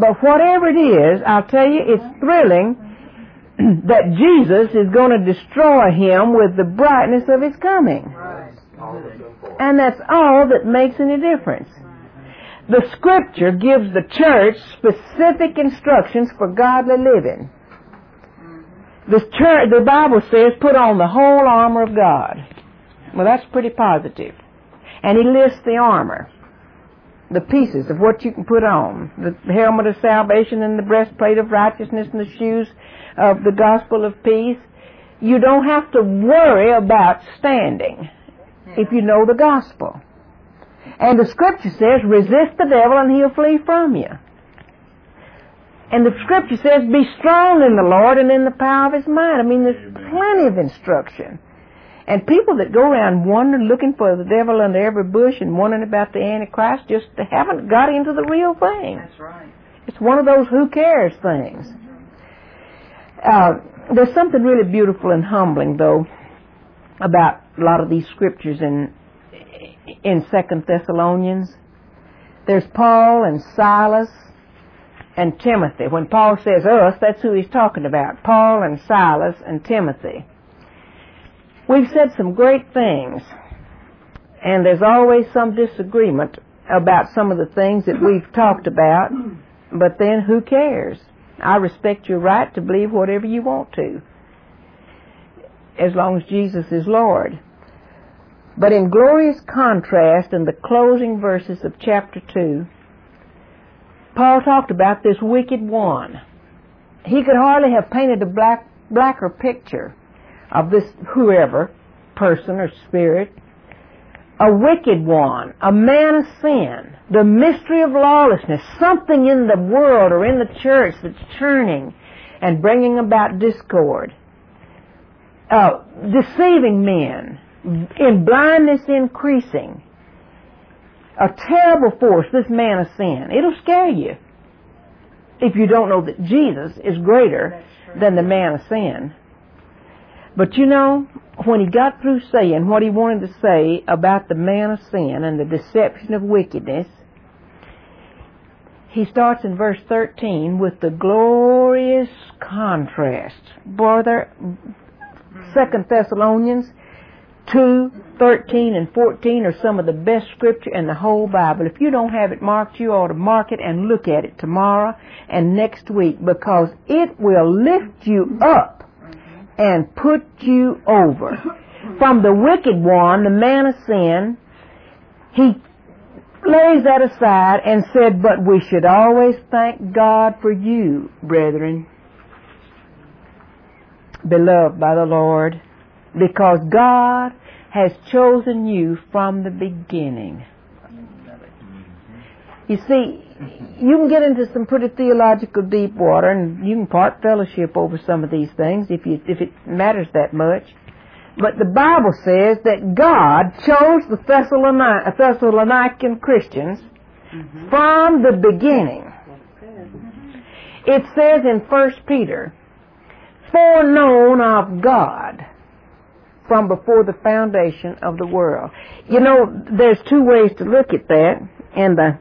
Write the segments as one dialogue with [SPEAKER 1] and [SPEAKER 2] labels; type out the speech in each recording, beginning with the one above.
[SPEAKER 1] But whatever it is, I'll tell you, it's thrilling that Jesus is going to destroy him with the brightness of his coming. And that's all that makes any difference. The Scripture gives the church specific instructions for godly living. The Bible says, put on the whole armor of God. Well, that's pretty positive. And he lists the armor, the pieces of what you can put on, the helmet of salvation and the breastplate of righteousness and the shoes of the gospel of peace. You don't have to worry about standing if you know the gospel. And the Scripture says, resist the devil and he'll flee from you. And the Scripture says, be strong in the Lord and in the power of his might. I mean, there's plenty of instruction. And people that go around wondering, looking for the devil under every bush and wondering about the Antichrist, just haven't got into the real thing.
[SPEAKER 2] That's right.
[SPEAKER 1] It's one of those who cares things. There's something really beautiful and humbling, though, about a lot of these scriptures in 2 Thessalonians. There's Paul and Silas and Timothy. When Paul says us, that's who he's talking about. Paul and Silas and Timothy. We've said some great things, and there's always some disagreement about some of the things that we've talked about, but then who cares? I respect your right to believe whatever you want to, as long as Jesus is Lord. But in glorious contrast, in the closing verses of chapter 2, Paul talked about this wicked one. He could hardly have painted a blacker picture of this whoever, person or spirit. A wicked one, a man of sin, the mystery of lawlessness, something in the world or in the church that's churning and bringing about discord. Deceiving men, in blindness increasing. A terrible force, this man of sin. It'll scare you if you don't know that Jesus is greater than the man of sin. But you know, when he got through saying what he wanted to say about the man of sin and the deception of wickedness, he starts in verse 13 with the glorious contrast. Brother, 2 Thessalonians 2, 13, and 14 are some of the best scripture in the whole Bible. If you don't have it marked, you ought to mark it and look at it tomorrow and next week, because it will lift you up and put you over. From the wicked one, the man of sin, he lays that aside and said, but we should always thank God for you, brethren, beloved by the Lord, because God has chosen you from the beginning. You see, you can get into some pretty theological deep water, and you can part fellowship over some of these things if it matters that much. But the Bible says that God chose the Thessalonican Christians from the beginning. It says in 1 Peter, foreknown of God from before the foundation of the world. You know, there's two ways to look at that, and the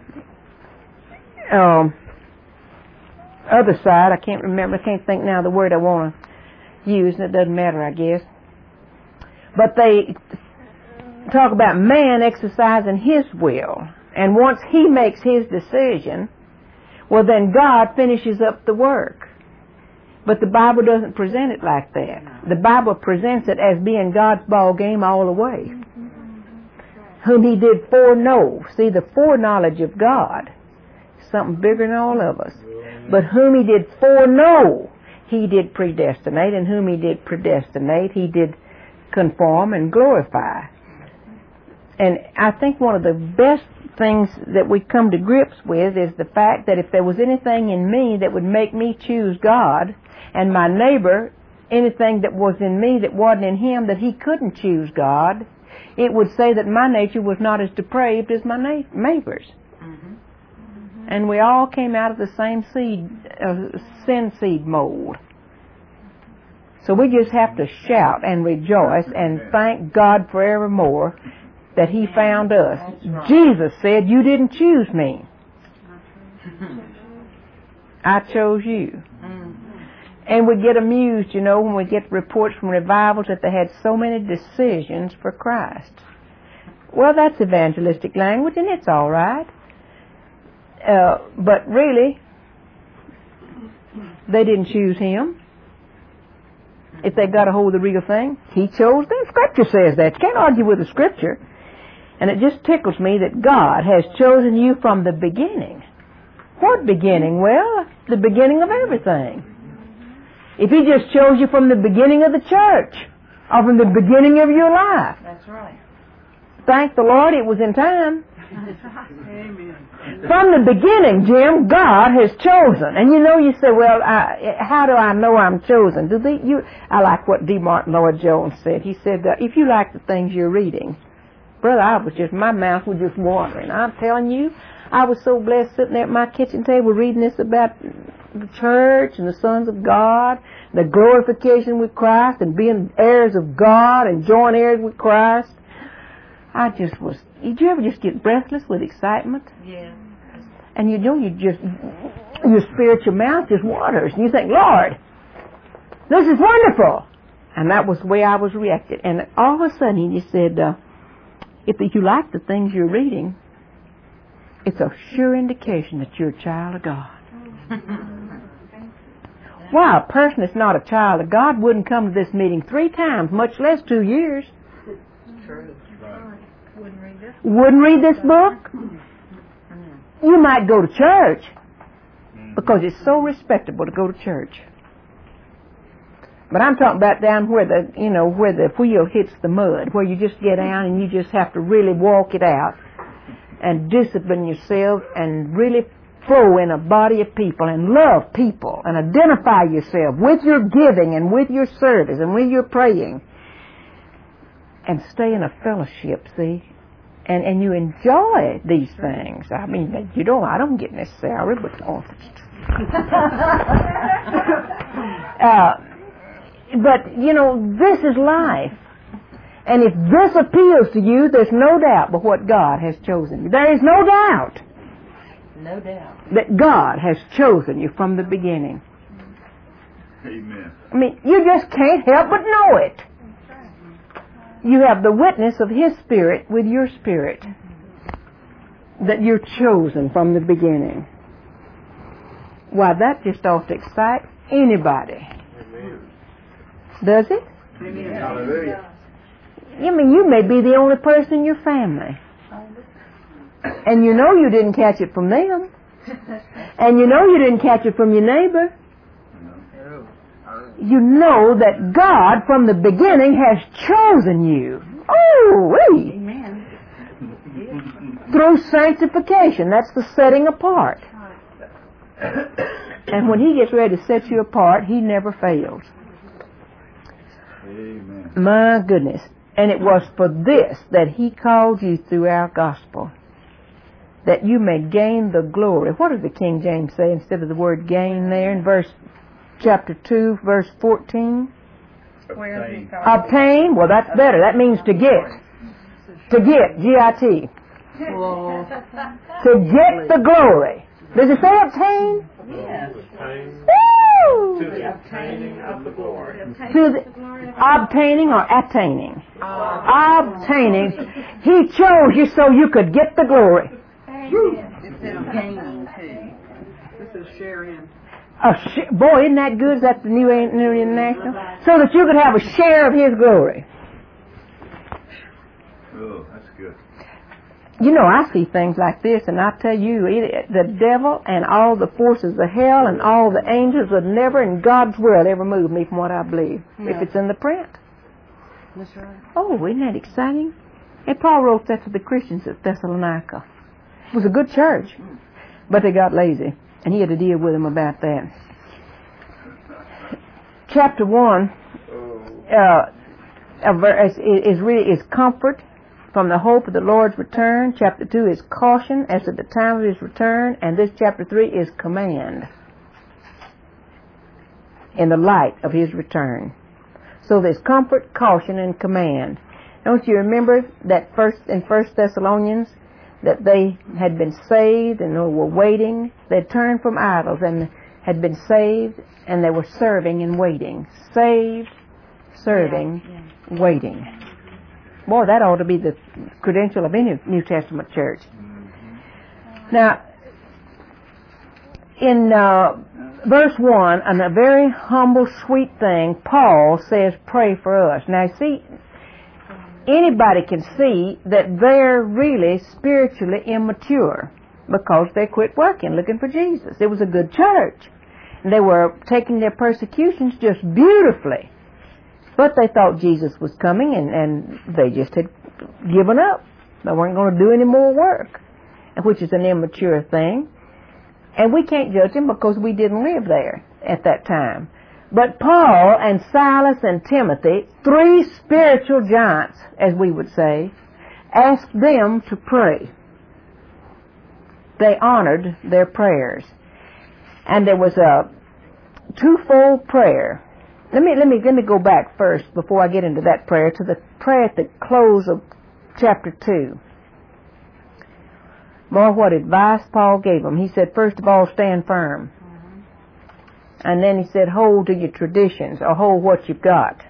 [SPEAKER 1] other side, I can't think now the word I want to use, and it doesn't matter, I guess. But they talk about man exercising his will, and once he makes his decision, well then God finishes up the work. But the Bible doesn't present it like that. The Bible presents it as being God's ball game all the way. Whom he did foreknow. See, the foreknowledge of God, something bigger than all of us. But whom he did foreknow, he did predestinate, and whom he did predestinate, he did conform and glorify. And I think one of the best things that we come to grips with is the fact that if there was anything in me that would make me choose God, and my neighbor, anything that was in me that wasn't in him, that he couldn't choose God, it would say that my nature was not as depraved as my neighbor's. And we all came out of the same sin seed mold. So we just have to shout and rejoice and thank God forevermore that he found us. Jesus said, you didn't choose me. I chose you. And we get amused, you know, when we get reports from revivals that they had so many decisions for Christ. Well, that's evangelistic language, and it's all right. But really, they didn't choose him. If they got a hold of the real thing, he chose them. Scripture says that. You can't argue with the Scripture. And it just tickles me that God has chosen you from the beginning. What beginning? Well, the beginning of everything. If he just chose you from the beginning of the church, or from the beginning of your life.
[SPEAKER 2] That's right.
[SPEAKER 1] Thank the Lord it was in time.
[SPEAKER 2] Amen.
[SPEAKER 1] From the beginning, Jim, God has chosen. And you know, you say, well, how do I know I'm chosen? I like what D. Martin Lloyd Jones said. He said, if you like the things you're reading, brother, my mouth was just watering. I'm telling you, I was so blessed sitting there at my kitchen table reading this about the church and the sons of God, the glorification with Christ, and being heirs of God and joint heirs with Christ. Did you ever just get breathless with excitement?
[SPEAKER 2] Yeah.
[SPEAKER 1] And you know, your spiritual mouth just waters. And you think, Lord, this is wonderful. And that was the way I was reacted. And all of a sudden he just said, if you like the things you're reading, it's a sure indication that you're a child of God. Why, a person that's not a child of God wouldn't come to this meeting 3 times, much less 2 years.
[SPEAKER 2] True.
[SPEAKER 1] Wouldn't read this book. You might go to church because it's so respectable to go to church. But I'm talking about down where the wheel hits the mud, where you just get down and you just have to really walk it out and discipline yourself and really flow in a body of people and love people and identify yourself with your giving and with your service and with your praying and stay in a fellowship, see? And you enjoy these things. I mean, I don't get necessarily, but but, you know, this is life. And if this appeals to you, there's no doubt but what God has chosen you. There is no doubt.
[SPEAKER 2] No doubt.
[SPEAKER 1] That God has chosen you from the beginning.
[SPEAKER 3] Amen.
[SPEAKER 1] I mean, you just can't help but know it. You have the witness of His Spirit with your spirit. That you're chosen from the beginning. Why, that just ought to excite anybody.
[SPEAKER 3] Amen.
[SPEAKER 1] Does it?
[SPEAKER 3] Amen. Hallelujah.
[SPEAKER 1] I mean, you may be the only person in your family. And you know you didn't catch it from them. And you know you didn't catch it from your neighbor. You know that God from the beginning has chosen you. Oh, wait.
[SPEAKER 2] Amen.
[SPEAKER 1] Through sanctification. That's the setting apart. And when He gets ready to set you apart, He never fails.
[SPEAKER 3] Amen.
[SPEAKER 1] My goodness. And it was for this that He called you through our gospel, that you may gain the glory. What does the King James say instead of the word gain there in chapter 2, verse 14? Obtain. Well, that's better. That means to get. To get, G-I-T. To get the glory. Does it say obtain?
[SPEAKER 2] Yes.
[SPEAKER 1] Woo!
[SPEAKER 3] To the obtaining of the glory.
[SPEAKER 1] To the obtaining or attaining? Obtaining. He chose you so you could get the glory.
[SPEAKER 2] It says gaining too. This is sharing.
[SPEAKER 1] Boy, isn't that good? Is that the New International? So that you could have a share of His glory.
[SPEAKER 3] Oh, that's good.
[SPEAKER 1] You know, I see things like this, and I tell you, the devil and all the forces of hell and all the angels would never in God's world ever move me from what I believe, if it's in the print.
[SPEAKER 2] That's right.
[SPEAKER 1] Oh, isn't that exciting? And Paul wrote that to the Christians at Thessalonica. It was a good church, but they got lazy, and he had to deal with them about that. Chapter 1 is comfort from the hope of the Lord's return. Chapter 2 is caution as to the time of His return. And this chapter 3 is command in the light of His return. So there's comfort, caution, and command. Don't you remember that in 1 Thessalonians that they had been saved and were waiting? They'd turned from idols and had been saved, and they were serving and waiting. Saved, serving, waiting. Boy, that ought to be the credential of any New Testament church. Now, in verse 1, and a very humble, sweet thing, Paul says, pray for us. Now, see, anybody can see that they're really spiritually immature because they quit working, looking for Jesus. It was a good church. And they were taking their persecutions just beautifully. But they thought Jesus was coming, and they just had given up. They weren't going to do any more work, which is an immature thing. And we can't judge them because we didn't live there at that time. But Paul and Silas and Timothy, 3 spiritual giants, as we would say, asked them to pray. They honored their prayers. And there was a twofold prayer. Let me go back first before I get into that prayer to the prayer at the close of chapter 2. Boy, what advice Paul gave them. He said, first of all, stand firm. And then he said, hold to your traditions, or hold what you've got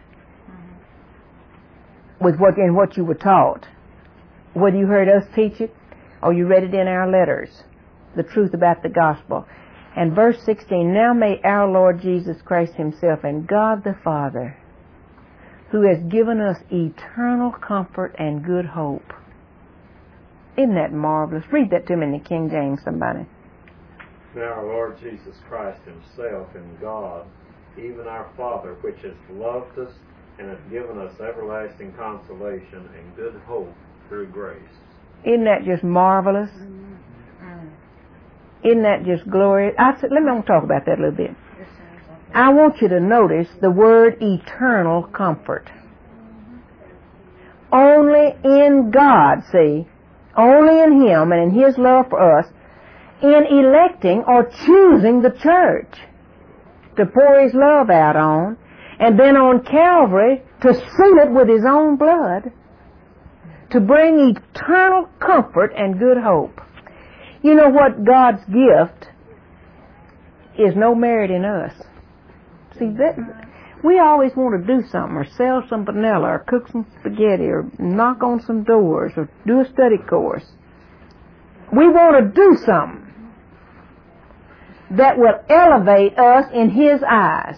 [SPEAKER 1] with what you were taught. Whether you heard us teach it, or you read it in our letters, the truth about the gospel. And verse 16, now may our Lord Jesus Christ himself and God the Father, who has given us eternal comfort and good hope. Isn't that marvelous? Read that to me in the King James, somebody.
[SPEAKER 3] Now our Lord Jesus Christ himself and God, even our Father, which has loved us and has given us everlasting consolation and good hope through grace.
[SPEAKER 1] Isn't that just marvelous? Isn't that just glorious? Let me talk about that a little bit. I want you to notice the word eternal comfort. Only in God, see, only in Him and in His love for us, in electing or choosing the church to pour His love out on, and then on Calvary to seal it with His own blood, to bring eternal comfort and good hope. You know what? God's gift is no merit in us. See, that we always want to do something, or sell some vanilla, or cook some spaghetti, or knock on some doors, or do a study course. We want to do something that will elevate us in His eyes.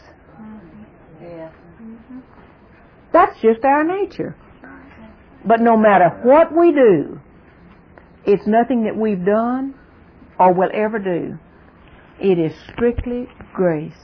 [SPEAKER 1] That's just our nature. But no matter what we do, it's nothing that we've done or will ever do. It is strictly grace.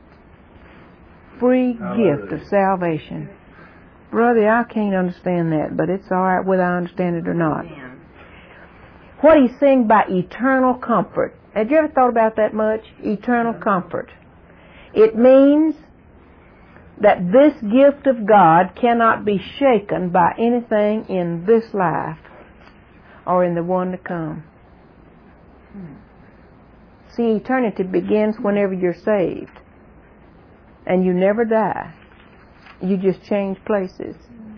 [SPEAKER 1] Free gift of salvation. Brother, I can't understand that, but it's all right whether I understand it or not. What he's saying by eternal comfort. Have you ever thought about that much? Eternal comfort. It means that this gift of God cannot be shaken by anything in this life or in the one to come. See, eternity begins whenever you're saved. And you never die. You just change places.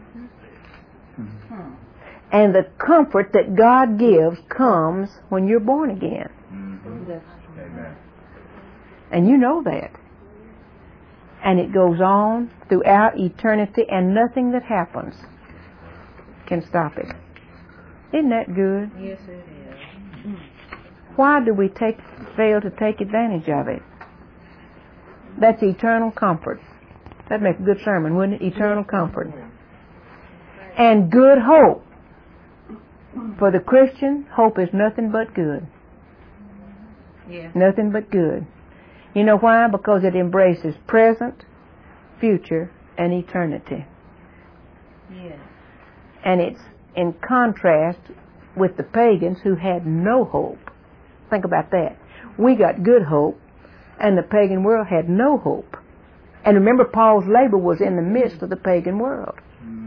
[SPEAKER 1] And the comfort that God gives comes when you're born again.
[SPEAKER 3] Amen.
[SPEAKER 1] And you know that. And it goes on throughout eternity, and nothing that happens can stop it. Isn't that good?
[SPEAKER 2] Yes, it is.
[SPEAKER 1] Why do we fail to take advantage of it? That's eternal comfort. That'd make a good sermon, wouldn't it? Eternal comfort. And good hope. For the Christian, hope is nothing but good.
[SPEAKER 2] Yes.
[SPEAKER 1] Nothing but good. You know why? Because it embraces present, future, and eternity.
[SPEAKER 2] Yes.
[SPEAKER 1] And it's in contrast with the pagans who had no hope. Think about that. We got good hope, and the pagan world had no hope. And remember, Paul's labor was in the midst of the pagan world.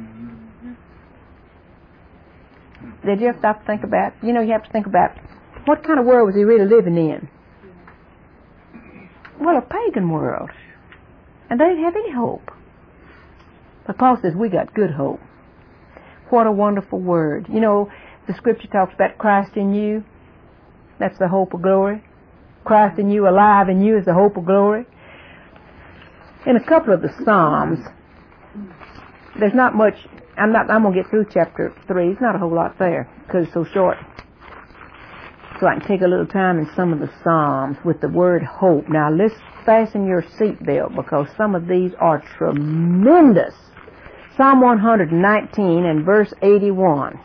[SPEAKER 1] Did you ever stop to think about, you have to think about, what kind of world was he really living in? Well, a pagan world. And they didn't have any hope. But Paul says, we got good hope. What a wonderful word. The Scripture talks about Christ in you. That's the hope of glory. Christ in you, alive in you, is the hope of glory. In a couple of the Psalms, there's not much. I'm going to get through chapter 3. There's not a whole lot there because it's so short. So I can take a little time in some of the Psalms with the word hope. Now let's fasten your seatbelt because some of these are tremendous. Psalm 119 and verse 81.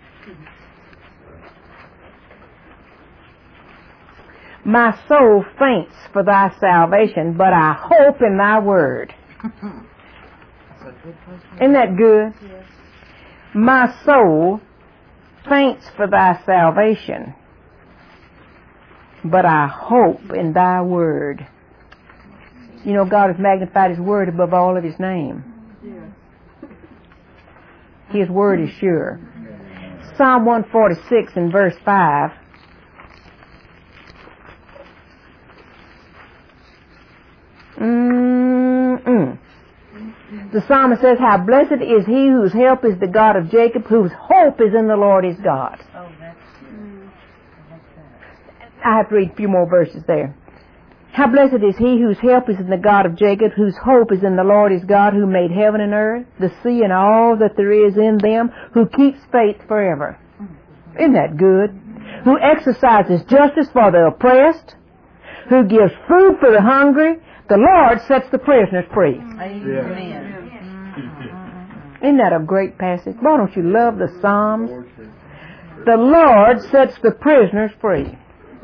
[SPEAKER 1] My soul faints for thy salvation, but I hope in thy word. Isn't that good? Yes. My soul faints for thy salvation, but I hope in thy word. You know, God has magnified his word above all of his name. Yes. His word is sure. Psalm 146 and verse 5. The psalmist says, how blessed is he whose help is the God of Jacob, whose hope is in the Lord his God. Oh, that's good. I have to read a few more verses there. How blessed is he whose help is in the God of Jacob, whose hope is in the Lord his God, who made heaven and earth, the sea and all that there is in them, who keeps faith forever. Isn't that good? Who exercises justice for the oppressed, who gives food for the hungry. The Lord sets the prisoners free. Amen. Isn't that a great passage? Why don't you love the Psalms? The Lord sets the prisoners free.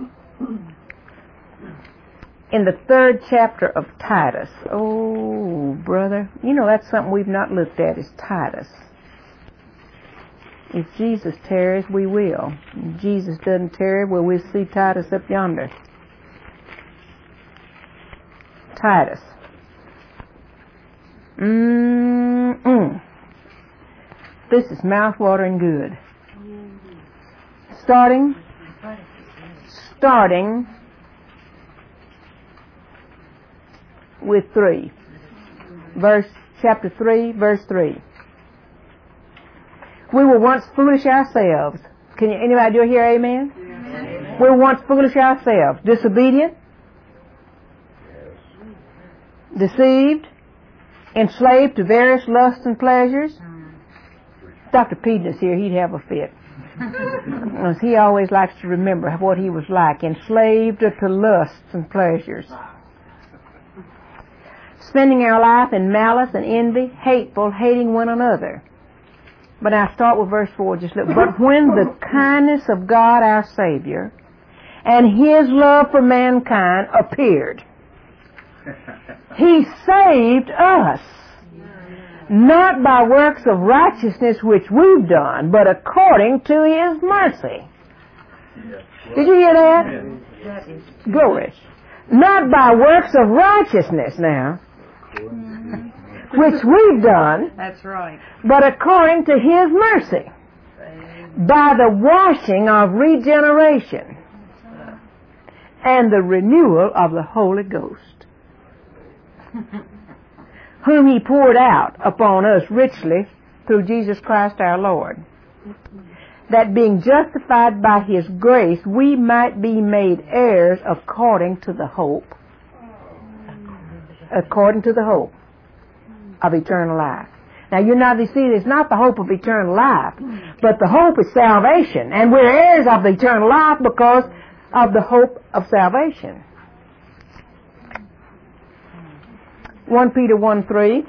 [SPEAKER 1] In the 3rd chapter of Titus, oh, brother, you know that's something we've not looked at, is Titus. If Jesus tarries, we will. If Jesus doesn't tarry, well, we'll see Titus up yonder. Titus. This is mouth-watering good. Starting with 3. Chapter 3, verse 3. We were once foolish ourselves. Can anybody do it here? Amen? Amen. We were once foolish ourselves, disobedient, deceived, enslaved to various lusts and pleasures. Dr. Peden is here, he'd have a fit. He always likes to remember what he was like, enslaved to lusts and pleasures. Spending our life in malice and envy, hateful, hating one another. But I start with verse 4, just look. But when the kindness of God our Savior and his love for mankind appeared, he saved us, not by works of righteousness which we've done, but according to his mercy. Did you hear that? Glory. Not by works of righteousness now, which we've done. That's right. But according to his mercy, by the washing of regeneration and the renewal of the Holy Ghost, whom he poured out upon us richly through Jesus Christ our Lord, that being justified by his grace, we might be made heirs according to the hope of eternal life. Now you see, it's not the hope of eternal life, but the hope is salvation, and we're heirs of the eternal life because of the hope of salvation. 1 Peter 1:3.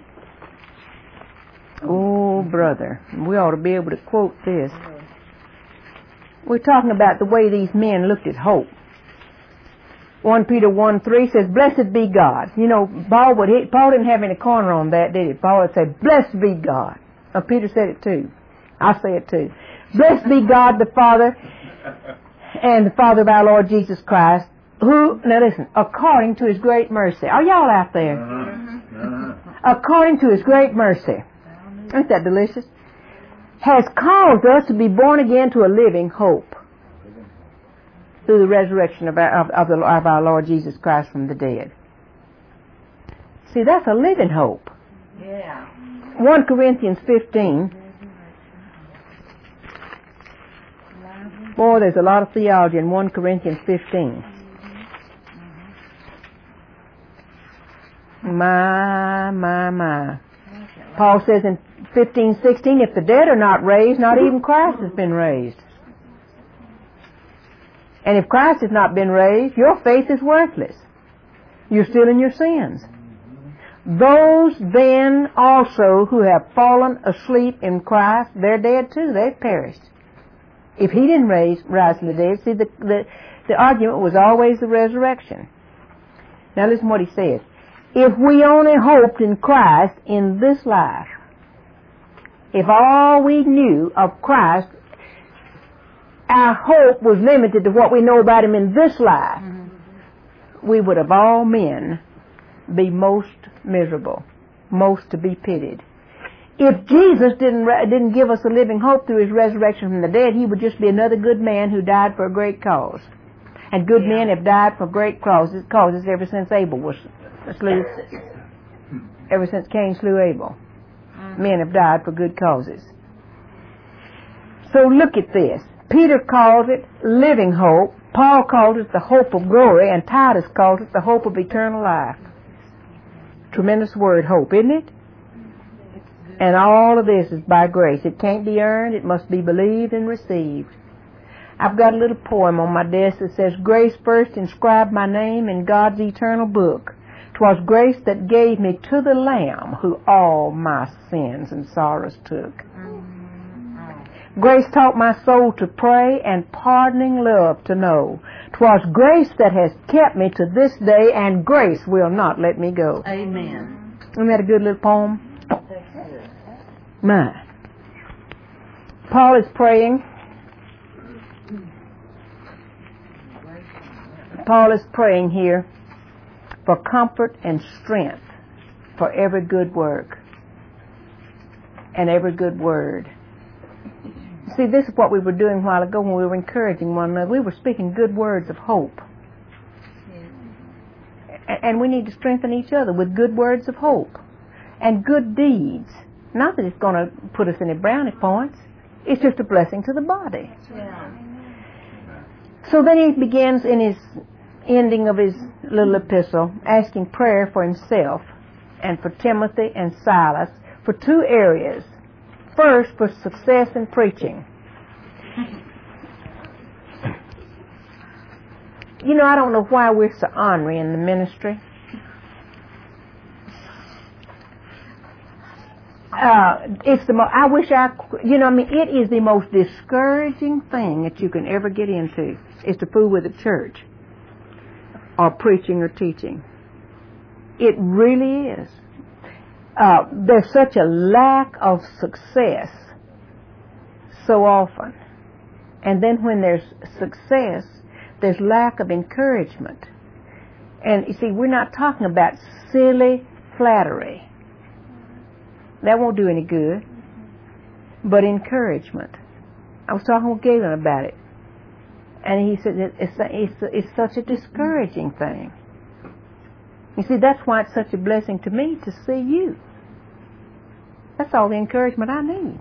[SPEAKER 1] Oh, brother, we ought to be able to quote this. We're talking about the way these men looked at hope. 1 Peter 1:3 says, blessed be God. You know, Paul didn't have any corner on that, did he? Paul would say, blessed be God. Now, Peter said it too. I say it too. Blessed be God the Father and the Father of our Lord Jesus Christ, who, now listen, according to his great mercy. Are y'all out there? According to his great mercy. Ain't that delicious? Has caused us to be born again to a living hope through the resurrection of our Lord Jesus Christ from the dead. See, that's a living hope. Yeah. 1 Corinthians 15. Boy, there's a lot of theology in 1 Corinthians 15. My. Paul says in 15:16, if the dead are not raised, not even Christ has been raised. And if Christ has not been raised, your faith is worthless. You're still in your sins. Those then also who have fallen asleep in Christ, they're dead too. They've perished. If he didn't rise from the dead, see, the argument was always the resurrection. Now listen what he says. If we only hoped in Christ in this life, if all we knew of Christ, our hope was limited to what we know about him in this life, we would of all men be most miserable, most to be pitied. If Jesus didn't give us a living hope through his resurrection from the dead, he would just be another good man who died for a great cause. And good men have died for great causes ever since ever since Cain slew Abel. Men have died for good causes. So look at this. Peter calls it living hope. Paul calls it the hope of glory, and Titus calls it the hope of eternal life. Tremendous word, hope, isn't it? And all of this is by grace. It can't be earned. It must be believed and received. I've got a little poem on my desk that says, grace first inscribed my name in God's eternal book. 'Twas grace that gave me to the Lamb who all my sins and sorrows took. Grace taught my soul to pray and pardoning love to know. 'Twas grace that has kept me to this day, and grace will not let me go.
[SPEAKER 2] Amen.
[SPEAKER 1] Isn't that a good little poem? My. Paul is praying. Paul is praying here for comfort and strength for every good work and every good word. See, this is what we were doing a while ago when we were encouraging one another. We were speaking good words of hope. And we need to strengthen each other with good words of hope and good deeds. Not that it's going to put us in a brownie points. It's just a blessing to the body.
[SPEAKER 2] Yeah.
[SPEAKER 1] So then he begins in his ending of his little epistle asking prayer for himself and for Timothy and Silas for two areas. First, for success in preaching. You know, I don't know why we're so ornery in the ministry. It's the most, I wish I, you know, I mean, it is the most discouraging thing that you can ever get into, is to fool with the church or preaching or teaching. It really is. There's such a lack of success so often. And then when there's success, there's lack of encouragement. And you see, we're not talking about silly flattery. That won't do any good. But encouragement. I was talking with Galen about it. And he said it's such a discouraging thing. You see, that's why it's such a blessing to me to see you. That's all the encouragement I need.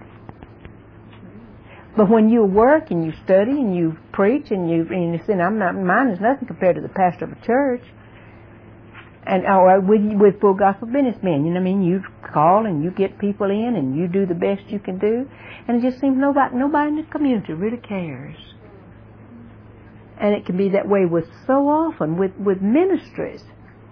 [SPEAKER 1] But when you work and you study and you preach and you see, mine is nothing compared to the pastor of a church. And with full gospel businessmen, you know what I mean? You call and you get people in and you do the best you can do. And it just seems nobody in the community really cares. And it can be that way with so often with ministries.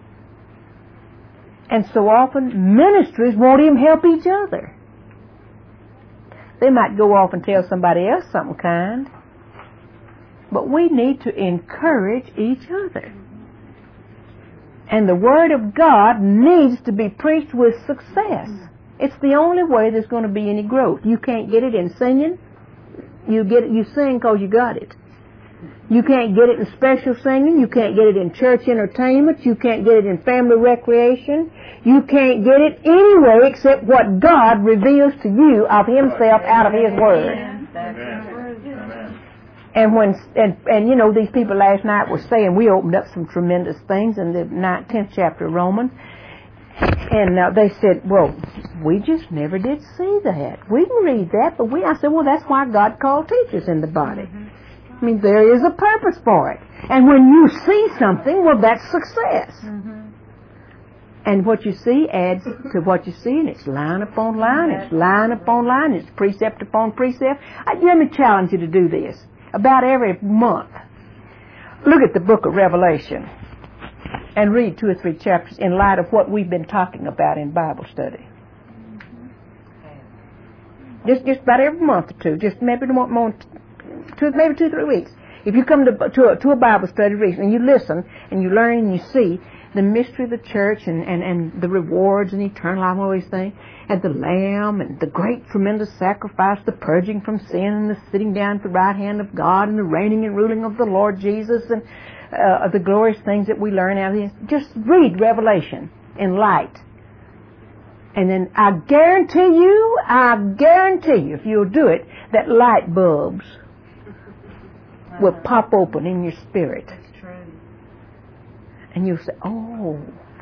[SPEAKER 1] And so often ministries won't even help each other. They might go off and tell somebody else something kind. But we need to encourage each other. And the Word of God needs to be preached with success. It's the only way there's going to be any growth. You can't get it in singing. You sing because you got it. You can't get it in special singing. You can't get it in church entertainment. You can't get it in family recreation. You can't get it anywhere except what God reveals to you of Himself out of His Word.
[SPEAKER 3] Amen.
[SPEAKER 1] And you know, these people last night were saying, we opened up some tremendous things in the 10th chapter of Romans. And they said, well, we just never did see that. We can read that, but I said, well, that's why God called teachers in the body. I mean, there is a purpose for it. And when you see something, well, that's success. And what you see adds to what you see, and it's line upon line, it's line upon line, it's precept upon precept. Let me challenge you to do this about every month. Look at the book of Revelation and read 2 or 3 chapters in light of what we've been talking about in Bible study. Just about every month or two, just maybe 2 or 3 weeks. If you come to a Bible study and you listen and you learn and you see the mystery of the church and the rewards and eternal life and all these things, and the Lamb and the great tremendous sacrifice, the purging from sin and the sitting down at the right hand of God and the reigning and ruling of the Lord Jesus and the glorious things that we learn out of this. Just read Revelation in light. And then I guarantee you, if you'll do it, that light bulbs will pop open in your spirit.
[SPEAKER 2] That's true.
[SPEAKER 1] And you'll say, oh.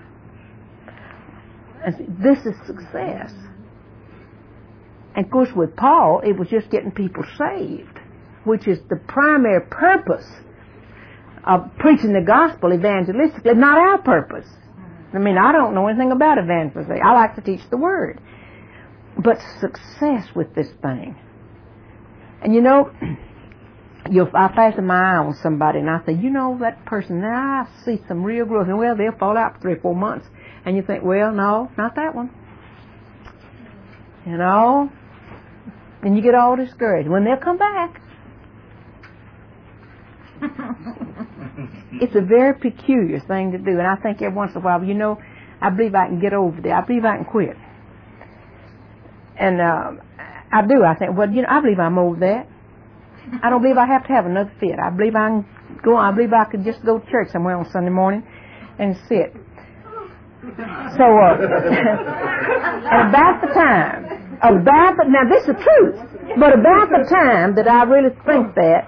[SPEAKER 1] And see, this is success. And of course with Paul, it was just getting people saved, which is the primary purpose of preaching the gospel evangelistically, not our purpose. I mean, I don't know anything about evangelism. I like to teach the Word. But success with this thing. And you know, I fasten my eye on somebody and I say, you know, that person, now I see some real growth. And well, they'll fall out for 3 or 4 months. And you think, well, no, not that one. You know? And you get all discouraged. When they'll come back. It's a very peculiar thing to do. And I think every once in a while, you know, I believe I can get over that. I believe I can quit. And I do. I think, well, you know, I believe I'm over that. I don't believe I have to have another fit. I believe I can go. I believe I could just go to church somewhere on Sunday morning and sit. So, and about the time, now this is the truth, but about the time that I really think that,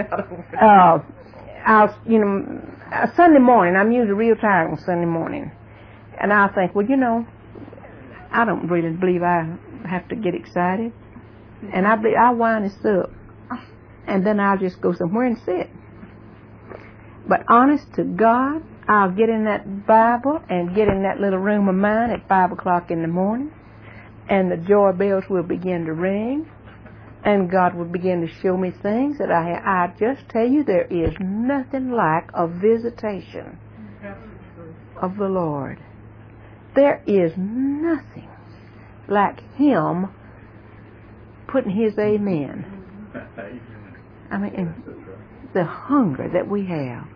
[SPEAKER 1] Sunday morning, I'm usually real tired on Sunday morning, and I'll think, well, you know, I don't really believe I have to get excited, and I'll wind this up. And then I'll just go somewhere and sit. But honest to God, I'll get in that Bible and get in that little room of mine at 5 o'clock in the morning, and the joy bells will begin to ring, and God will begin to show me things that I just tell you, there is nothing like a visitation of the Lord. There is nothing like Him putting His amen. I mean, the hunger that we have,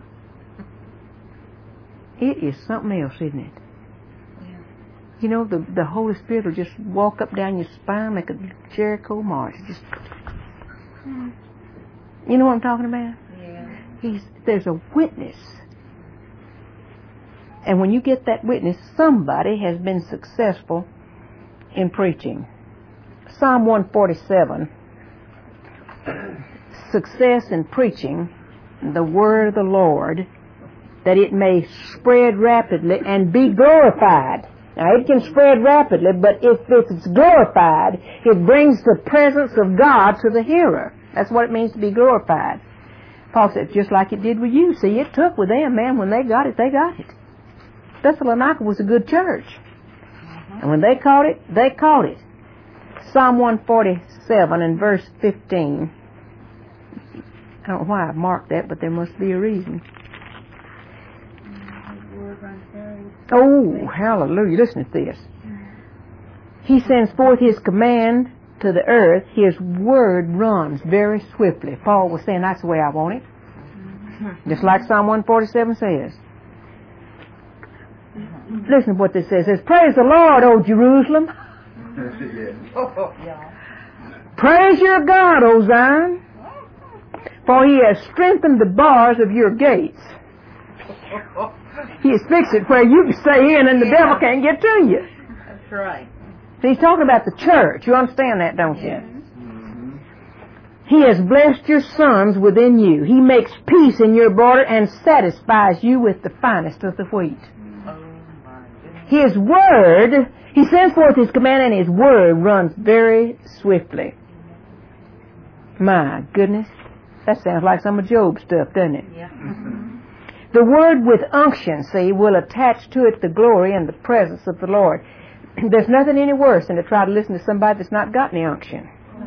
[SPEAKER 1] it is something else, isn't it? Yeah. You know, the Holy Spirit will just walk up down your spine like a Jericho march. Just, you know what I'm talking about? Yeah. There's a witness. And when you get that witness, somebody has been successful in preaching. Psalm 147. Success in preaching the word of the Lord, that it may spread rapidly and be glorified. Now, it can spread rapidly, but if it's glorified, it brings the presence of God to the hearer. That's what it means to be glorified. Paul said, just like it did with you. See, it took with them, man. When they got it, they got it. Thessalonica was a good church. And when they caught it, they caught it. Psalm 147 and verse 15. I don't know why I marked that, but there must be a reason. Oh, hallelujah. Listen to this. He sends forth His command to the earth. His word runs very swiftly. Paul was saying that's the way I want it. Just like Psalm 147 says. Listen to what this says. It says, praise the Lord, O Jerusalem. Praise your God, O Zion. For He has strengthened the bars of your gates. He has fixed it where you can stay in and the devil can't get to you.
[SPEAKER 2] That's right.
[SPEAKER 1] He's talking about the church. You understand that, don't you? Mm-hmm. He has blessed your sons within you. He makes peace in your border and satisfies you with the finest of the wheat. His word, He sends forth His command, and His word runs very swiftly. My goodness. That sounds like some of Job's stuff, doesn't it? Yeah. The word with unction, see, will attach to it the glory and the presence of the Lord. There's nothing any worse than to try to listen to somebody that's not got any unction.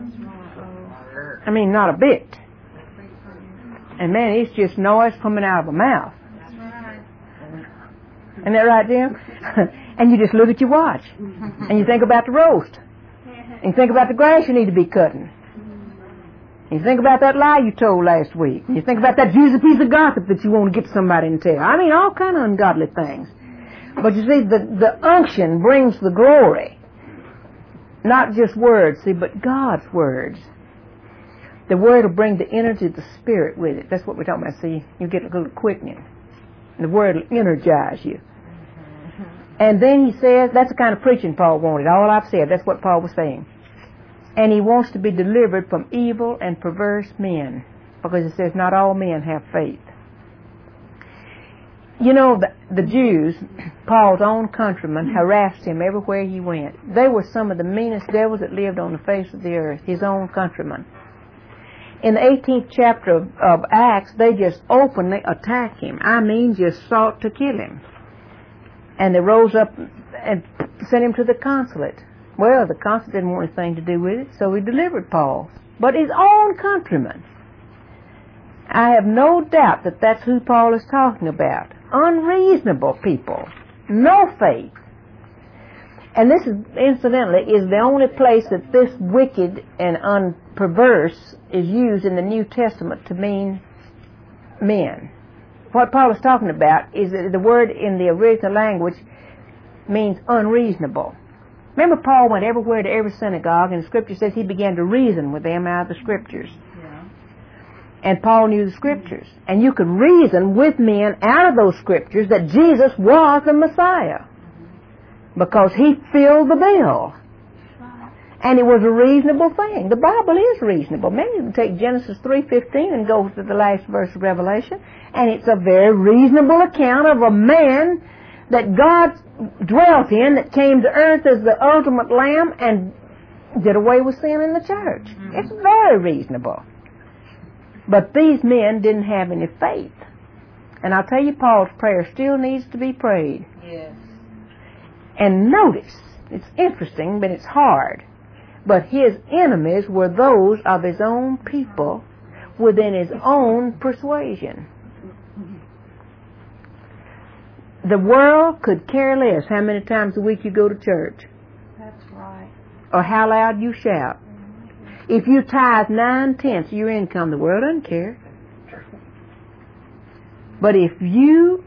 [SPEAKER 1] I mean, not a bit. And man, it's just noise coming out of a mouth. Isn't that right, Jim? And you just look at your watch. And you think about the roast. And you think about the grass you need to be cutting. And you think about that lie you told last week. And you think about that juicy piece of gossip that you want to get somebody and tell. I mean, all kind of ungodly things. But you see, the unction brings the glory. Not just words, see, but God's words. The word will bring the energy of the Spirit with it. That's what we're talking about. See, you get a little quickening. The word will energize you. And then he says, that's the kind of preaching Paul wanted. All I've said, that's what Paul was saying. And he wants to be delivered from evil and perverse men. Because it says, not all men have faith. You know, the Jews, Paul's own countrymen, harassed him everywhere he went. They were some of the meanest devils that lived on the face of the earth, his own countrymen. In the 18th chapter of Acts, they just openly attacked him. I mean, just sought to kill him. And they rose up and sent him to the consulate. Well, the consulate didn't want anything to do with it, so he delivered Paul. But his own countrymen. I have no doubt that that's who Paul is talking about. Unreasonable people. No faith. And this, is, incidentally, is the only place that this wicked and unperverse is used in the New Testament to mean men. What Paul is talking about is that the word in the original language means unreasonable. Remember, Paul went everywhere to every synagogue, and the Scripture says he began to reason with them out of the Scriptures. Yeah. And Paul knew the Scriptures. And you could reason with men out of those Scriptures that Jesus was the Messiah. Because he filled the bill. And it was a reasonable thing. The Bible is reasonable. Maybe you can take Genesis 3:15 and go to the last verse of Revelation, and it's a very reasonable account of a man that God dwelt in, that came to earth as the ultimate lamb and did away with sin in the church. Mm-hmm. It's very reasonable. But these men didn't have any faith. And I'll tell you, Paul's prayer still needs to be prayed.
[SPEAKER 2] Yes.
[SPEAKER 1] And notice, it's interesting, but it's hard. But his enemies were those of his own people within his own persuasion. The world could care less how many times a week you go to church.
[SPEAKER 2] That's right.
[SPEAKER 1] Or how loud you shout. If you tithe 9/10 of your income, the world doesn't care. But if you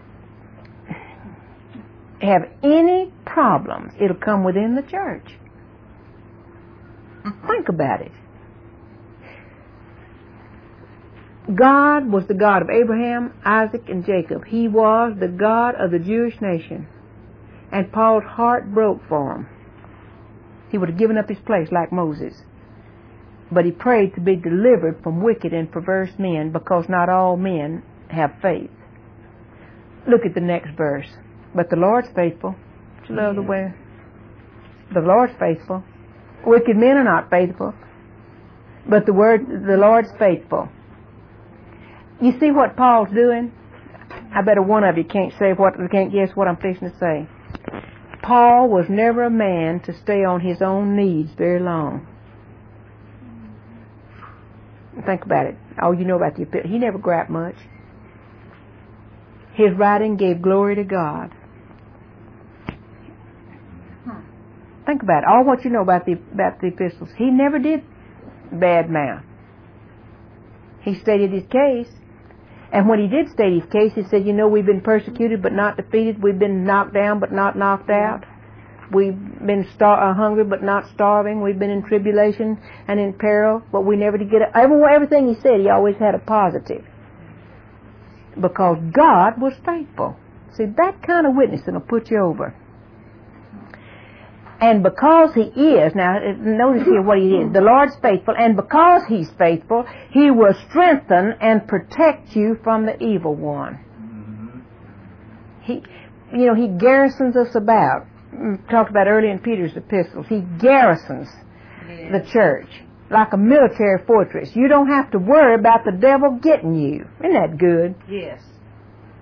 [SPEAKER 1] have any problems, it'll come within the church. Think about it. God was the God of Abraham, Isaac, and Jacob. He was the God of the Jewish nation. And Paul's heart broke for him. He would have given up his place like Moses. But he prayed to be delivered from wicked and perverse men, because not all men have faith. Look at the next verse. But the Lord's faithful. Don't you love the way? The Lord's faithful. Wicked men are not faithful. But the Lord's faithful. You see what Paul's doing? I bet one of you can't guess what I'm fixing to say. Paul was never a man to stay on his own needs very long. Think about it. All you know about the epistle. He never griped much. His writing gave glory to God. Think about it. All what you know about the epistles. He never did bad mouth. He stated his case. And when he did state his case, he said, we've been persecuted but not defeated. We've been knocked down but not knocked out. We've been hungry but not starving. We've been in tribulation and in peril, but we never did get it. Everything he said, he always had a positive. Because God was faithful. See, that kind of witnessing will put you over. And because he is, now notice here what he is, the Lord's faithful, and because he's faithful, he will strengthen and protect you from the evil one. He garrisons us about. We talked about earlier in Peter's epistles. He garrisons the church like a military fortress. You don't have to worry about the devil getting you. Isn't that good?
[SPEAKER 2] Yes.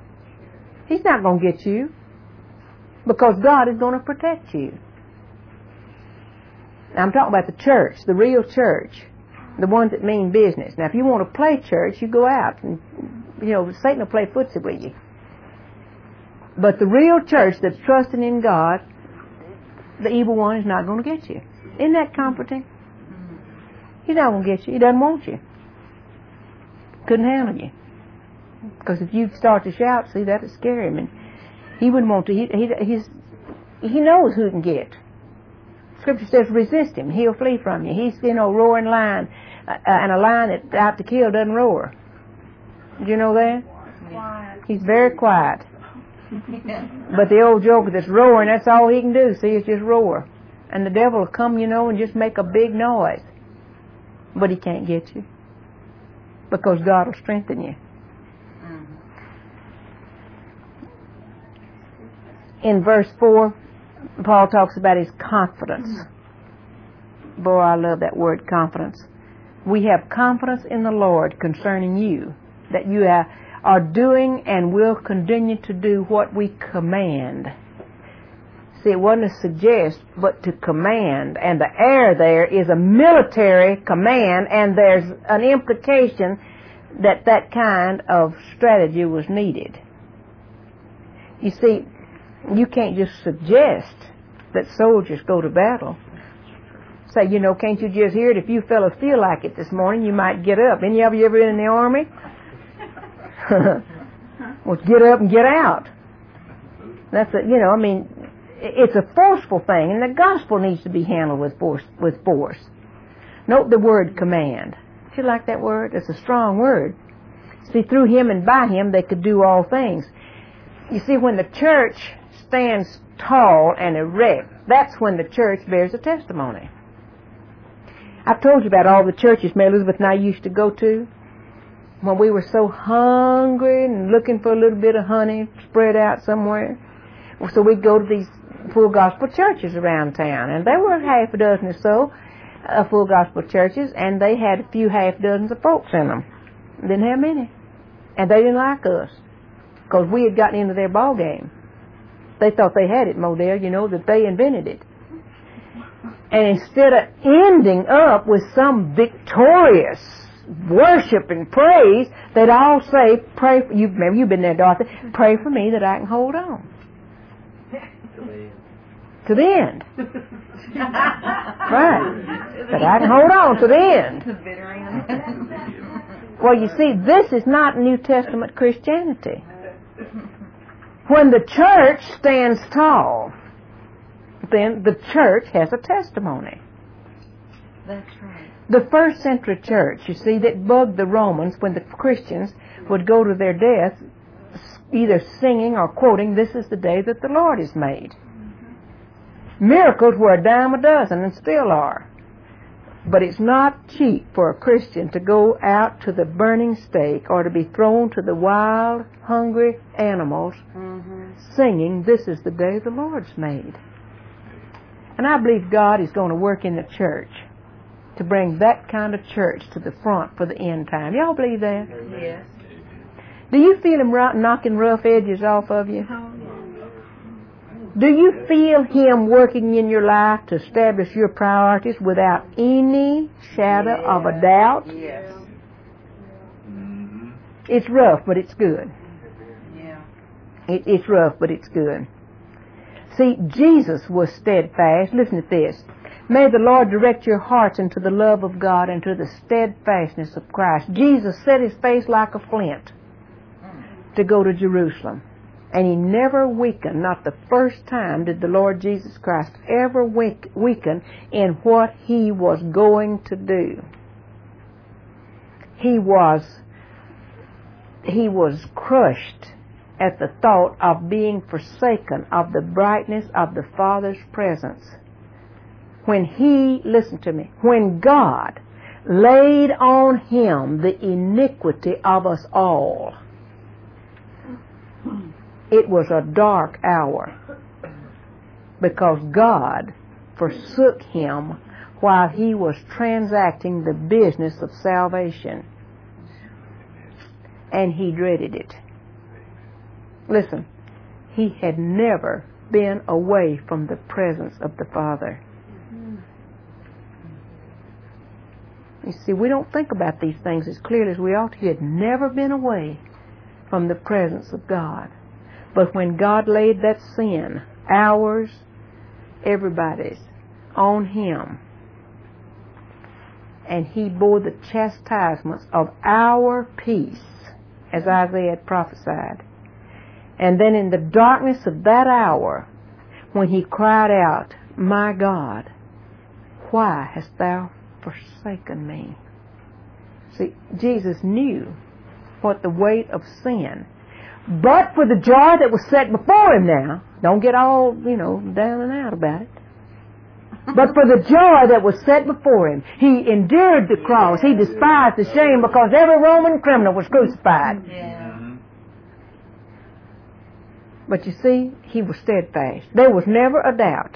[SPEAKER 1] He's not going to get you, because God is going to protect you. Now, I'm talking about the church, the real church, the ones that mean business. Now, if you want to play church, you go out and, Satan will play footsie with you. But the real church that's trusting in God, the evil one is not going to get you. Isn't that comforting? He's not going to get you. He doesn't want you. Couldn't handle you. Because if you start to shout, see, that would scare him. And he wouldn't want to. He knows who he can get. Scripture says, resist him. He'll flee from you. He's, roaring lion. And a lion that's out to kill doesn't roar. Did you know that?
[SPEAKER 2] Quiet.
[SPEAKER 1] He's very quiet. But the old joker that's roaring, that's all he can do. See, is just roar. And the devil will come, and just make a big noise. But he can't get you. Because God will strengthen you. In verse 4, Paul talks about his confidence. Boy, I love that word, confidence. We have confidence in the Lord concerning you, that you are doing and will continue to do what we command. See, it wasn't to suggest, but to command. And the air there is a military command, and there's an implication that that kind of strategy was needed. You see, you can't just suggest that soldiers go to battle. Say, can't you just hear it? If you fellas feel like it this morning, you might get up. Any of you ever been in the army? Well, get up and get out. That's it's a forceful thing, and the gospel needs to be handled with force. Note the word command. Do you like that word? It's a strong word. See, through him and by him, they could do all things. You see, when the church stands tall and erect, that's when the church bears a testimony. I've told you about all the churches Mary Elizabeth and I used to go to when we were so hungry and looking for a little bit of honey spread out somewhere. So we'd go to these full gospel churches around town, and there were half a dozen or so full gospel churches, and they had a few half dozens of folks in them. Didn't have many. And they didn't like us, because we had gotten into their ball game. They thought they had it, Modell, that they invented it. And instead of ending up with some victorious worship and praise, they'd all say, pray for you. Remember, you've been there, Dorothy. Pray for me that I can hold on. To the end. Right. That I can hold on to the end.
[SPEAKER 2] The bitter end.
[SPEAKER 1] Well, you see, this is not New Testament Christianity. When the church stands tall, then the church has a testimony.
[SPEAKER 2] That's right.
[SPEAKER 1] The first century church, you see, that bugged the Romans when the Christians would go to their death either singing or quoting, "This is the day that the Lord has made." Miracles were a dime a dozen and still are. But it's not cheap for a Christian to go out to the burning stake or to be thrown to the wild, hungry animals singing, "This is the day the Lord's made." And I believe God is going to work in the church to bring that kind of church to the front for the end time. Y'all believe that?
[SPEAKER 2] Yes.
[SPEAKER 1] Do you feel him knocking rough edges off of you? Do you feel him working in your life to establish your priorities without any shadow of a doubt?
[SPEAKER 2] Yes.
[SPEAKER 1] It's rough, but it's good.
[SPEAKER 2] Yeah.
[SPEAKER 1] It's rough, but it's good. See, Jesus was steadfast. Listen to this. May the Lord direct your hearts into the love of God and to the steadfastness of Christ. Jesus set his face like a flint to go to Jerusalem. And he never weakened. Not the first time did the Lord Jesus Christ ever weaken in what he was going to do. He was crushed at the thought of being forsaken of the brightness of the Father's presence. Listen to me, when God laid on him the iniquity of us all, it was a dark hour, because God forsook him while he was transacting the business of salvation. And he dreaded it. Listen, he had never been away from the presence of the Father. You see, we don't think about these things as clearly as we ought. He had never been away from the presence of God. But when God laid that sin, ours, everybody's, on him, and he bore the chastisements of our peace, as Isaiah had prophesied. And then in the darkness of that hour, when he cried out, "My God, why hast thou forsaken me?" See, Jesus knew what the weight of sin. But for the joy that was set before him now, don't get all, down and out about it. But for the joy that was set before him, he endured the cross. He despised the shame because every Roman criminal was crucified.
[SPEAKER 2] Yeah.
[SPEAKER 1] But you see, he was steadfast. There was never a doubt.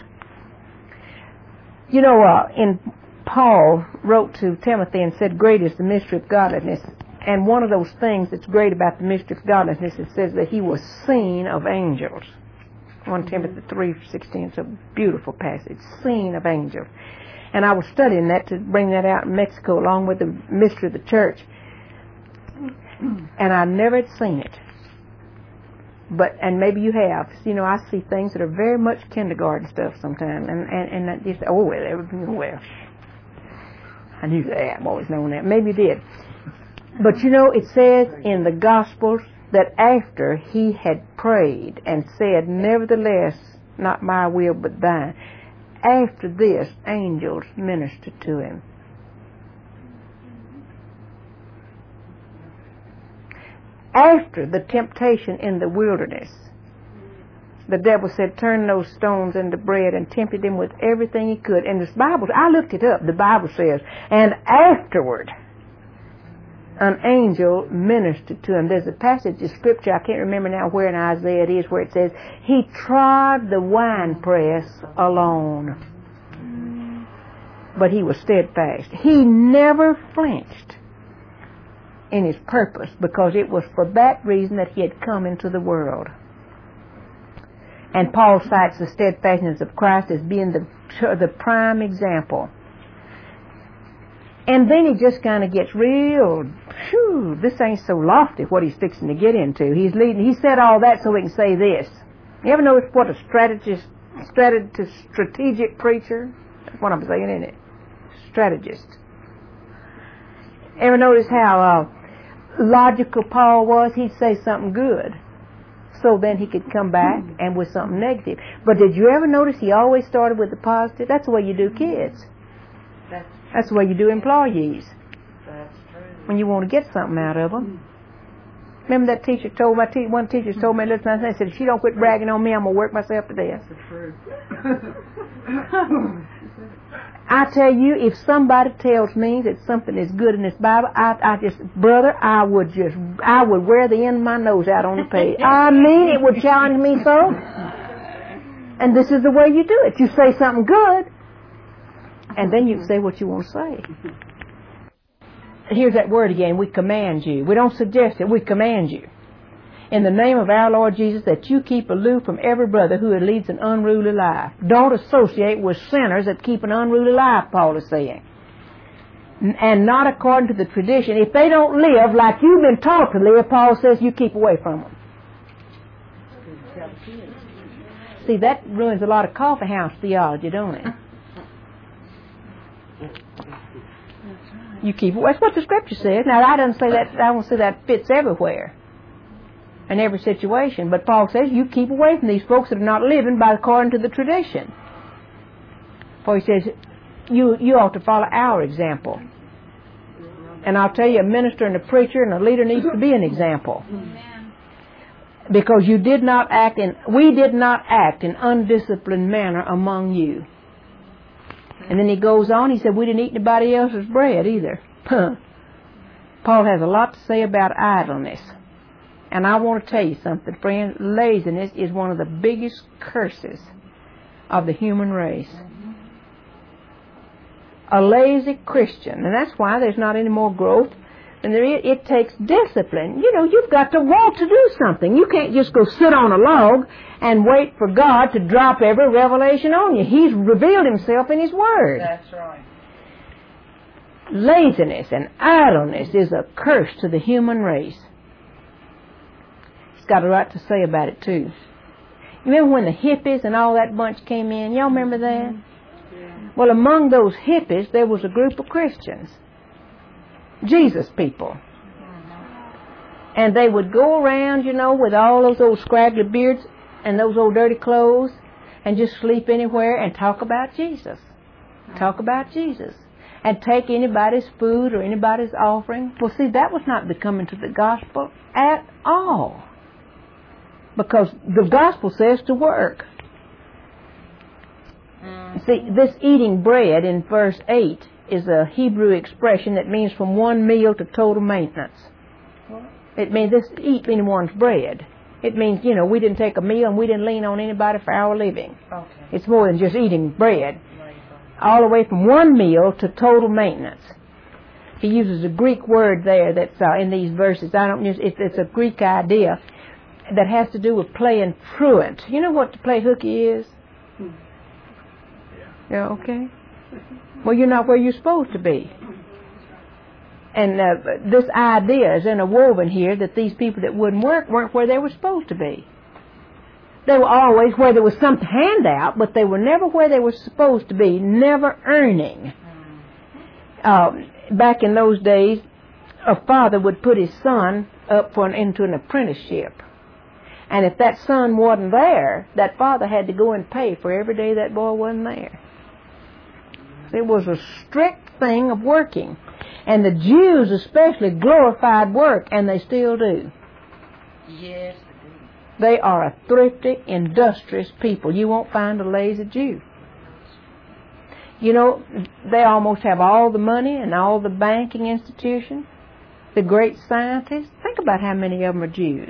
[SPEAKER 1] In Paul wrote to Timothy and said, "Great is the mystery of godliness." And one of those things that's great about the mystery of godliness, it says that he was seen of angels. 1 Timothy 3:16, it's a beautiful passage, seen of angels. And I was studying that to bring that out in Mexico along with the mystery of the church. And I never had seen it. And maybe you have. I see things that are very much kindergarten stuff sometimes. And I just, well, I knew that. I've always known that. Maybe you did. But it says in the Gospels that after he had prayed and said, "Nevertheless, not my will but thine," after this, angels ministered to him. After the temptation in the wilderness, the devil said, "Turn those stones into bread," and tempted him with everything he could. And this Bible, I looked it up, the Bible says, and afterward, an angel ministered to him. There's a passage of Scripture, I can't remember now where in Isaiah it is, where it says, "He trod the winepress alone." But he was steadfast. He never flinched in his purpose, because it was for that reason that he had come into the world. And Paul cites the steadfastness of Christ as being the prime example. And then he just kind of gets real, this ain't so lofty what he's fixing to get into. He said all that so he can say this. You ever notice what a strategic preacher? That's what I'm saying, isn't it? Strategist. Ever notice how logical Paul was? He'd say something good, so then he could come back and with something negative. But did you ever notice he always started with the positive? That's the way you do kids. That's the way you do employees.
[SPEAKER 2] That's true.
[SPEAKER 1] When you want to get something out of them. Remember that teacher told one teacher told me, listen, I said, "If she don't quit bragging on me, I'm going to work myself to death."
[SPEAKER 2] That's the truth.
[SPEAKER 1] I tell you, if somebody tells me that something is good in this Bible, I would wear the end of my nose out on the page. I mean, it would challenge me so. And this is the way you do it. You say something good, and then you say what you want to say. Here's that word again. We command you. We don't suggest it. We command you. In the name of our Lord Jesus, that you keep aloof from every brother who leads an unruly life. Don't associate with sinners that keep an unruly life, Paul is saying. And not according to the tradition. If they don't live like you've been taught to live, Paul says you keep away from them. See, that ruins a lot of coffee house theology, don't it? You keep away. That's what the Scripture says. Now, I don't say that fits everywhere. In every situation. But Paul says you keep away from these folks that are not living according to the tradition. For he says you ought to follow our example. And I'll tell you, a minister and a preacher and a leader needs to be an example. Because we did not act in undisciplined manner among you. And then he goes on, he said we didn't eat anybody else's bread either. Paul has a lot to say about idleness. And I want to tell you something, friends. Laziness is one of the biggest curses of the human race. A lazy Christian, and that's why there's not any more growth. And it takes discipline. You know, you've got to want to do something. You can't just go sit on a log and wait for God to drop every revelation on you. He's revealed Himself in His Word.
[SPEAKER 2] That's right.
[SPEAKER 1] Laziness and idleness is a curse to the human race. He's got a lot to say about it, too. You remember when the hippies and all that bunch came in? Y'all remember that?
[SPEAKER 2] Yeah.
[SPEAKER 1] Well, among those hippies, there was a group of Christians. Jesus people. And they would go around, you know, with all those old scraggly beards and those old dirty clothes and just sleep anywhere and talk about Jesus. Talk about Jesus. And take anybody's food or anybody's offering. Well, see, that was not becoming to the gospel at all. Because the gospel says to work. See, this eating bread in verse 8 is a Hebrew expression that means from one meal to total maintenance. It means this eat anyone's bread. It means, you know, we didn't take a meal and we didn't lean on anybody for our living.
[SPEAKER 2] Okay.
[SPEAKER 1] It's more than just eating bread. All the way from one meal to total maintenance. He uses a Greek word there that's in these verses. I don't use it's a Greek idea that has to do with playing truant. You know what to play hooky is? Yeah, okay. Well, you're not where you're supposed to be. And this idea is interwoven here that these people that wouldn't work weren't where they were supposed to be. They were always where there was some handout, but they were never where they were supposed to be, never earning. Back in those days, a father would put his son up into an apprenticeship. And if that son wasn't there, that father had to go and pay for every day that boy wasn't there. It was a strict thing of working. And the Jews especially glorified work, and they still do.
[SPEAKER 2] Yes.
[SPEAKER 1] They are a thrifty, industrious people. You won't find a lazy Jew. You know, they almost have all the money and all the banking institutions, the great scientists. Think about how many of them are Jews.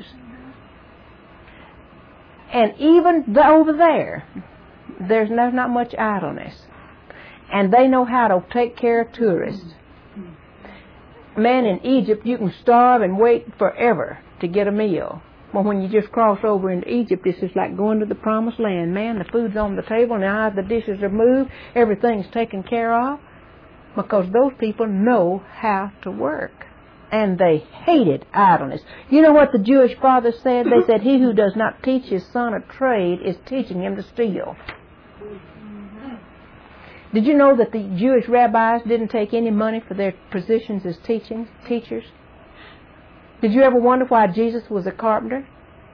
[SPEAKER 1] And even over there, there's not much idleness. And they know how to take care of tourists. Man, in Egypt, you can starve and wait forever to get a meal. Well, when you just cross over into Egypt, it's just like going to the promised land. Man, the food's on the table, now the dishes are moved, everything's taken care of, because those people know how to work. And they hated idleness. You know what the Jewish fathers said? They said, he who does not teach his son a trade is teaching him to steal. Did you know that the Jewish rabbis didn't take any money for their positions as teachers? Did you ever wonder why Jesus was a carpenter?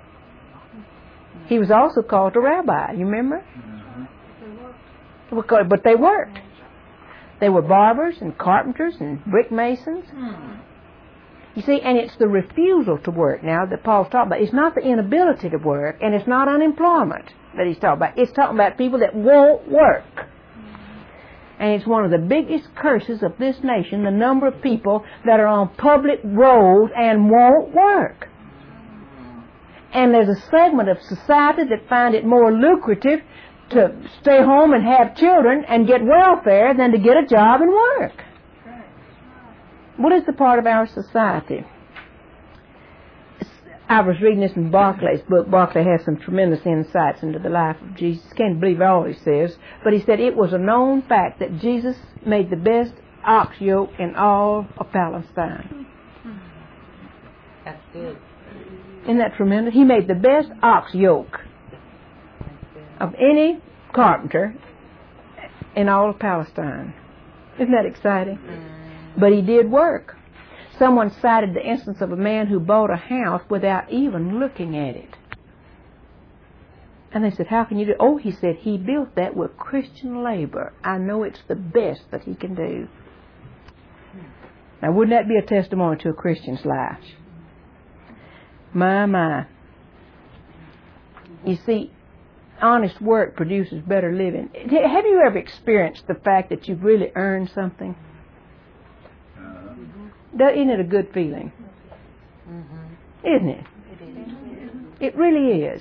[SPEAKER 1] He was also called a rabbi, you remember? But they worked. They were barbers and carpenters and brick masons. You see, and it's the refusal to work now that Paul's talking about. It's not the inability to work, and it's not unemployment that he's talking about. It's talking about people that won't work. And it's one of the biggest curses of this nation, the number of people that are on public roads and won't work. And there's a segment of society that find it more lucrative to stay home and have children and get welfare than to get a job and work. What is the part of our society? I was reading this in Barclay's book. Barclay has some tremendous insights into the life of Jesus. Can't believe all he says. But he said it was a known fact that Jesus made the best ox yoke in all of Palestine.
[SPEAKER 2] That's good.
[SPEAKER 1] Isn't that tremendous? He made the best ox yoke of any carpenter in all of Palestine. Isn't that exciting? But he did work. Someone cited the instance of a man who bought a house without even looking at it. And they said, how can you do it? Oh, he said, he built that with Christian labor. I know it's the best that he can do. Now, wouldn't that be a testimony to a Christian's life? My. You see, honest work produces better living. Have you ever experienced the fact that you've really earned something? Isn't it a good feeling? Isn't it? It really is.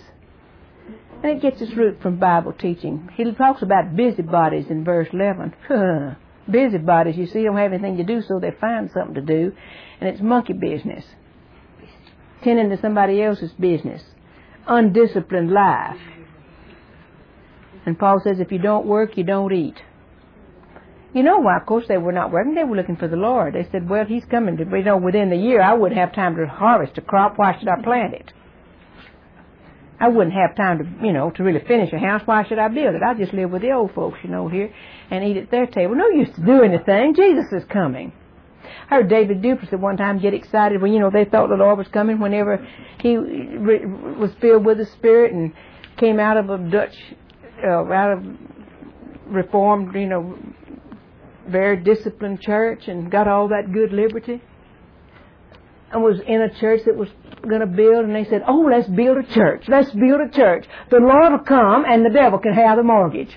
[SPEAKER 1] And it gets its root from Bible teaching. He talks about busybodies in verse 11. Busybodies, you see, don't have anything to do, so they find something to do, and it's monkey business. Tending to somebody else's business. Undisciplined life. And Paul says, if you don't work, you don't eat. You know why? Of course, they were not working. They were looking for the Lord. They said, well, He's coming. Within the year, I wouldn't have time to harvest a crop. Why should I plant it? I wouldn't have time to, to really finish a house. Why should I build it? I just live with the old folks, here, and eat at their table. No use to do anything. Jesus is coming. I heard David Duplessis at one time get excited when, they thought the Lord was coming whenever he was filled with the Spirit and came out of a Dutch, out of Reformed, very disciplined church and got all that good liberty. And was in a church that was going to build, and they said, oh, let's build a church. Let's build a church. The Lord will come and the devil can have the mortgage.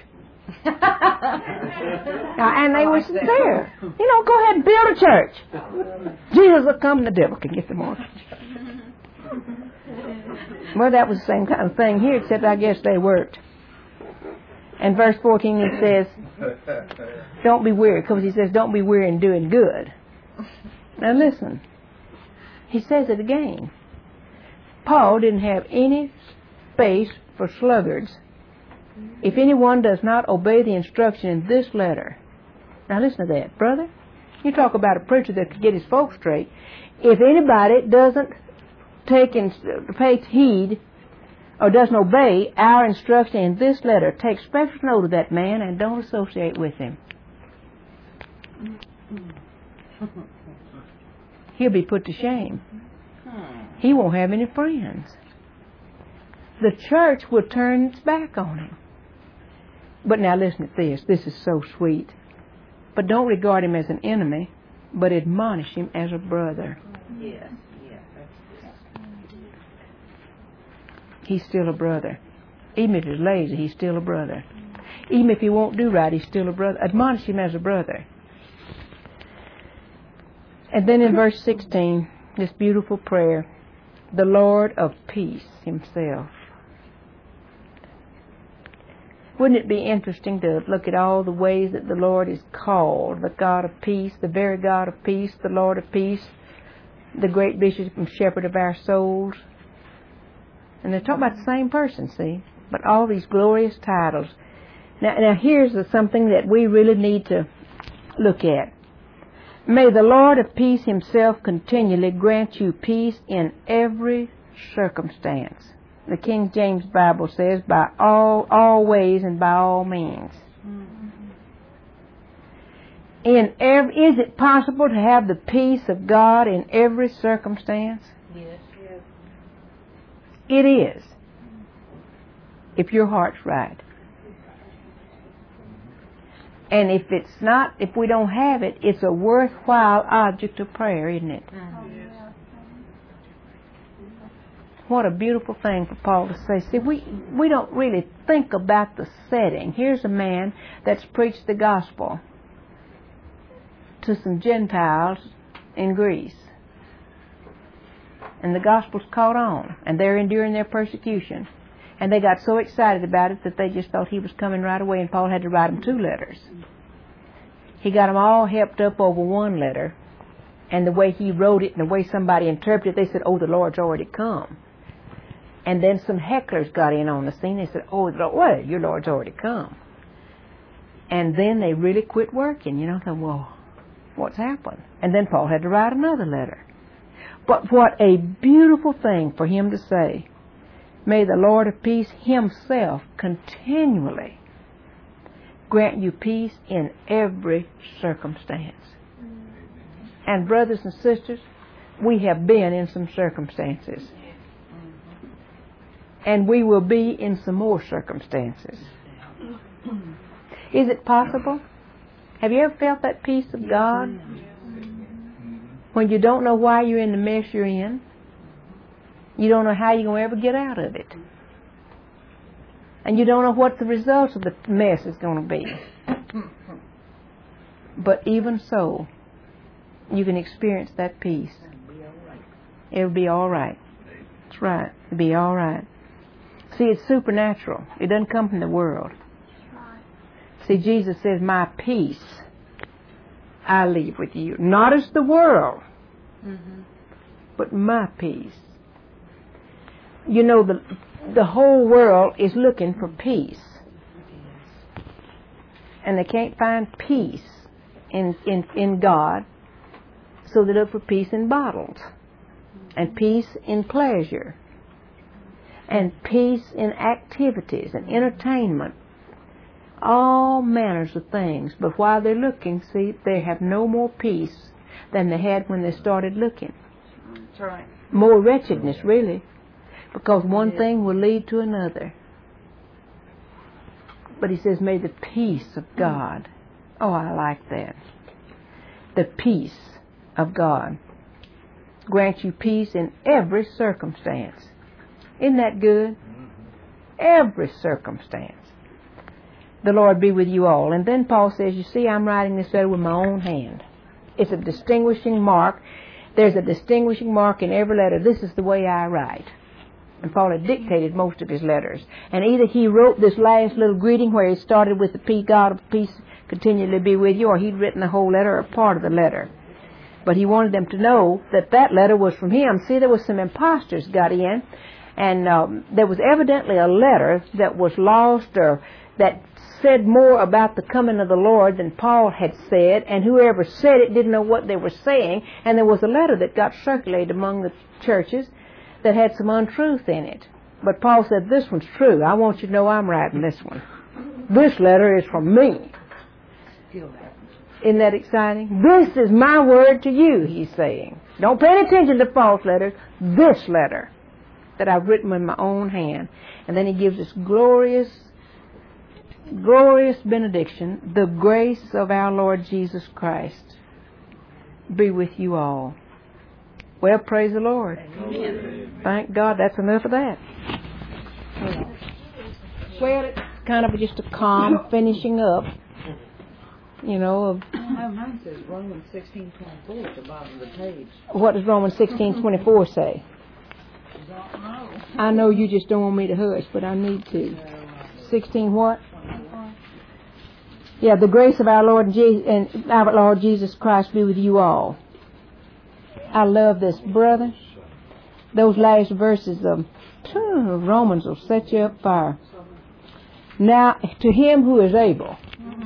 [SPEAKER 1] And they were there. Go ahead and build a church. Jesus will come and the devil can get the mortgage. Well, that was the same kind of thing here, except I guess they worked. And verse 14 he says, don't be weary, because he says, don't be weary in doing good. Now listen. He says it again. Paul didn't have any space for sluggards. If anyone does not obey the instruction in this letter. Now listen to that, brother. You talk about a preacher that could get his folks straight. If anybody doesn't pay heed or doesn't obey our instruction in this letter, take special note of that man and don't associate with him. He'll be put to shame. He won't have any friends. The church will turn its back on him. But now listen to this. This is so sweet. But don't regard him as an enemy, but admonish him as a brother.
[SPEAKER 2] Yes.
[SPEAKER 1] He's still a brother. Even if he's lazy, he's still a brother. Even if he won't do right, he's still a brother. Admonish him as a brother. And then in verse 16, this beautiful prayer, the Lord of peace himself. Wouldn't it be interesting to look at all the ways that the Lord is called, the God of peace, the very God of peace, the Lord of peace, the great bishop and shepherd of our souls? And they're talking about the same person, see? But all these glorious titles. Now here's something that we really need to look at. May the Lord of peace himself continually grant you peace in every circumstance. The King James Bible says, by all ways and by all means. Is it possible to have the peace of God in every circumstance?
[SPEAKER 2] Yes.
[SPEAKER 1] It is. If your heart's right. And if it's not, if we don't have it, it's a worthwhile object of prayer, isn't it? What a beautiful thing for Paul to say. See, we don't really think about the setting. Here's a man that's preached the gospel to some Gentiles in Greece. And the gospel's caught on. And they're enduring their persecution. And they got so excited about it that they just thought he was coming right away, and Paul had to write them 2 letters. He got them all hepped up over one letter. And the way he wrote it and the way somebody interpreted it, they said, oh, the Lord's already come. And then some hecklers got in on the scene. They said, oh, what? Your Lord's already come. And then they really quit working. Thought, well, what's happened? And then Paul had to write another letter. But what a beautiful thing for him to say. May the Lord of peace himself continually grant you peace in every circumstance. And brothers and sisters, we have been in some circumstances. And we will be in some more circumstances. Is it possible? Have you ever felt that peace of God? When you don't know why you're in the mess you're in. You don't know how you're going to ever get out of it. And you don't know what the results of the mess is going to be. But even so, you can experience that peace. It'll be all right. That's right. It'll be all right. See, it's supernatural. It doesn't come from the world. See, Jesus says, my peace I leave with you. Not as the world, but my peace. You know, the whole world is looking for peace. And they can't find peace in God, so they look for peace in bottles, and peace in pleasure, and peace in activities and entertainment, all manners of things. But while they're looking, see, they have no more peace than they had when they started looking.
[SPEAKER 2] That's right.
[SPEAKER 1] More wretchedness, really, because one thing will lead to another. But he says, may the peace of God, oh, I like that, the peace of God grant you peace in every circumstance. Isn't that good? Every circumstance. The Lord be with you all. And then Paul says, you see, I'm writing this letter with my own hand. It's a distinguishing mark. There's a distinguishing mark in every letter. This is the way I write. And Paul had dictated most of his letters. And either he wrote this last little greeting where he started with the God of peace continually be with you, or he'd written the whole letter or part of the letter. But he wanted them to know that that letter was from him. See, there was some imposters got in, and there was evidently a letter that was lost or that said more about the coming of the Lord than Paul had said, and whoever said it didn't know what they were saying, and there was a letter that got circulated among the churches that had some untruth in it. But Paul said, this one's true. I want you to know I'm writing this one. This letter is from me. Isn't that exciting? This is my word to you, he's saying. Don't pay any attention to false letters. This letter that I've written with my own hand. And then he gives this glorious benediction. The grace of our Lord Jesus Christ be with you all. Well, praise the Lord. Amen. Thank God. That's enough of that. Well, it's kind of just a calm finishing up, you know. Of
[SPEAKER 2] mine says Romans 16:24 at the bottom of the page.
[SPEAKER 1] What does Romans 16:24 say? I know you just don't want me to hush, but I need to. 16 what? Yeah, the grace of our Lord Jesus Christ be with you all. I love this, brother. Those last verses of Romans will set you up fire. Now, to him who is able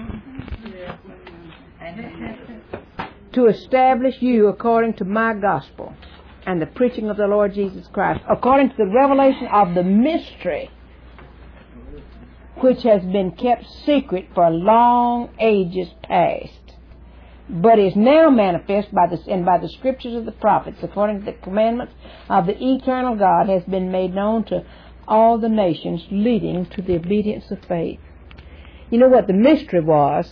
[SPEAKER 1] to establish you according to my gospel and the preaching of the Lord Jesus Christ, according to the revelation of the mystery which has been kept secret for long ages past, but is now manifest by the scriptures of the prophets, according to the commandments of the eternal God, has been made known to all the nations, leading to the obedience of faith. You know what the mystery was?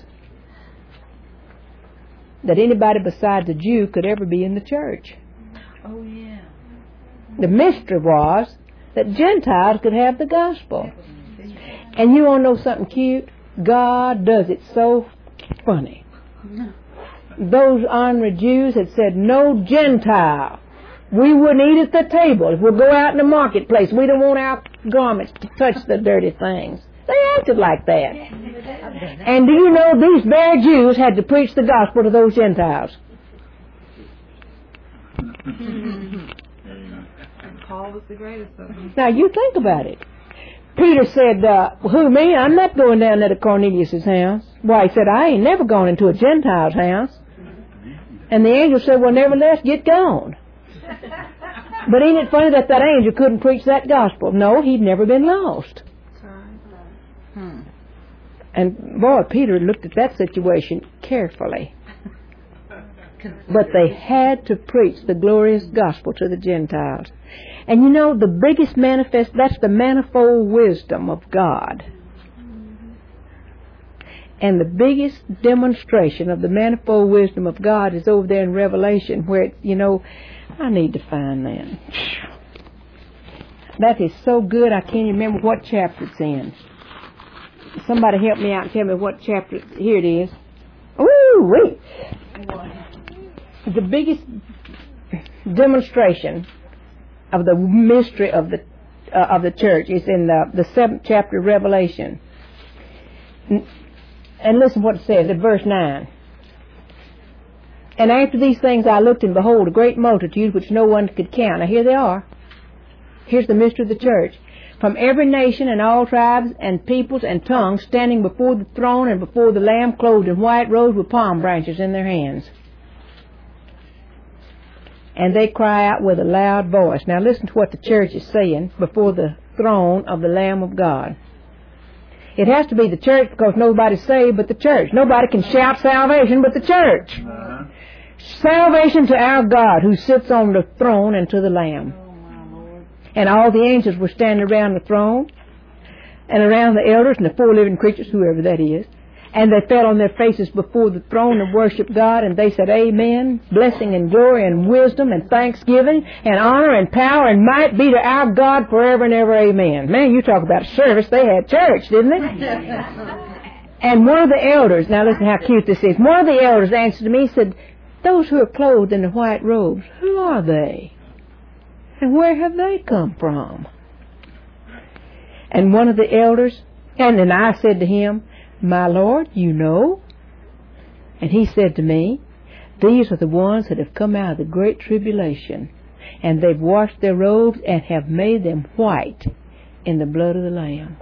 [SPEAKER 1] That anybody besides a Jew could ever be in the church.
[SPEAKER 2] Oh, yeah.
[SPEAKER 1] The mystery was that Gentiles could have the gospel. And you want to know something cute? God does it so funny. Those ornery Jews had said, no Gentile. We wouldn't eat at the table. If we go out in the marketplace, we don't want our garments to touch the dirty things. They acted like that. And do you know these very Jews had to preach the gospel to those Gentiles?
[SPEAKER 2] Paul was the greatest of them.
[SPEAKER 1] Now you think about it. Peter said, who, me? I'm not going down there to Cornelius' house. Why, he said, I ain't never gone into a Gentile's house. And the angel said, well, nevertheless, get gone. But ain't it funny that angel couldn't preach that gospel? No, he'd never been lost. And boy, Peter looked at that situation carefully. But they had to preach the glorious gospel to the Gentiles. And you know, the biggest that's the manifold wisdom of God. And the biggest demonstration of the manifold wisdom of God is over there in Revelation, where, I need to find that. That is so good, I can't remember what chapter it's in. Somebody help me out and tell me what chapter. Here it is. Ooh, wait. The biggest demonstration of the mystery of the church is in the 7th chapter of Revelation. And listen what it says at verse 9. And after these things I looked, and behold, a great multitude which no one could count. Now here they are. Here's the mystery of the church. From every nation and all tribes and peoples and tongues, standing before the throne and before the Lamb, clothed in white robes with palm branches in their hands. And they cry out with a loud voice. Now listen to what the church is saying before the throne of the Lamb of God. It has to be the church because nobody's saved but the church. Nobody can shout salvation but the church. Salvation to our God who sits on the throne and to the Lamb. And all the angels were standing around the throne and around the elders and the four living creatures, whoever that is. And they fell on their faces before the throne and worshiped God, and they said, Amen. Blessing and glory and wisdom and thanksgiving and honor and power and might be to our God forever and ever. Amen. Man, you talk about service. They had church, didn't they? And one of the elders, now listen how cute this is. One of the elders answered me, he said, those who are clothed in the white robes, who are they? And where have they come from? And one of the elders, and then I said to him, my Lord, you know. And he said to me, these are the ones that have come out of the great tribulation, and they've washed their robes and have made them white in the blood of the Lamb.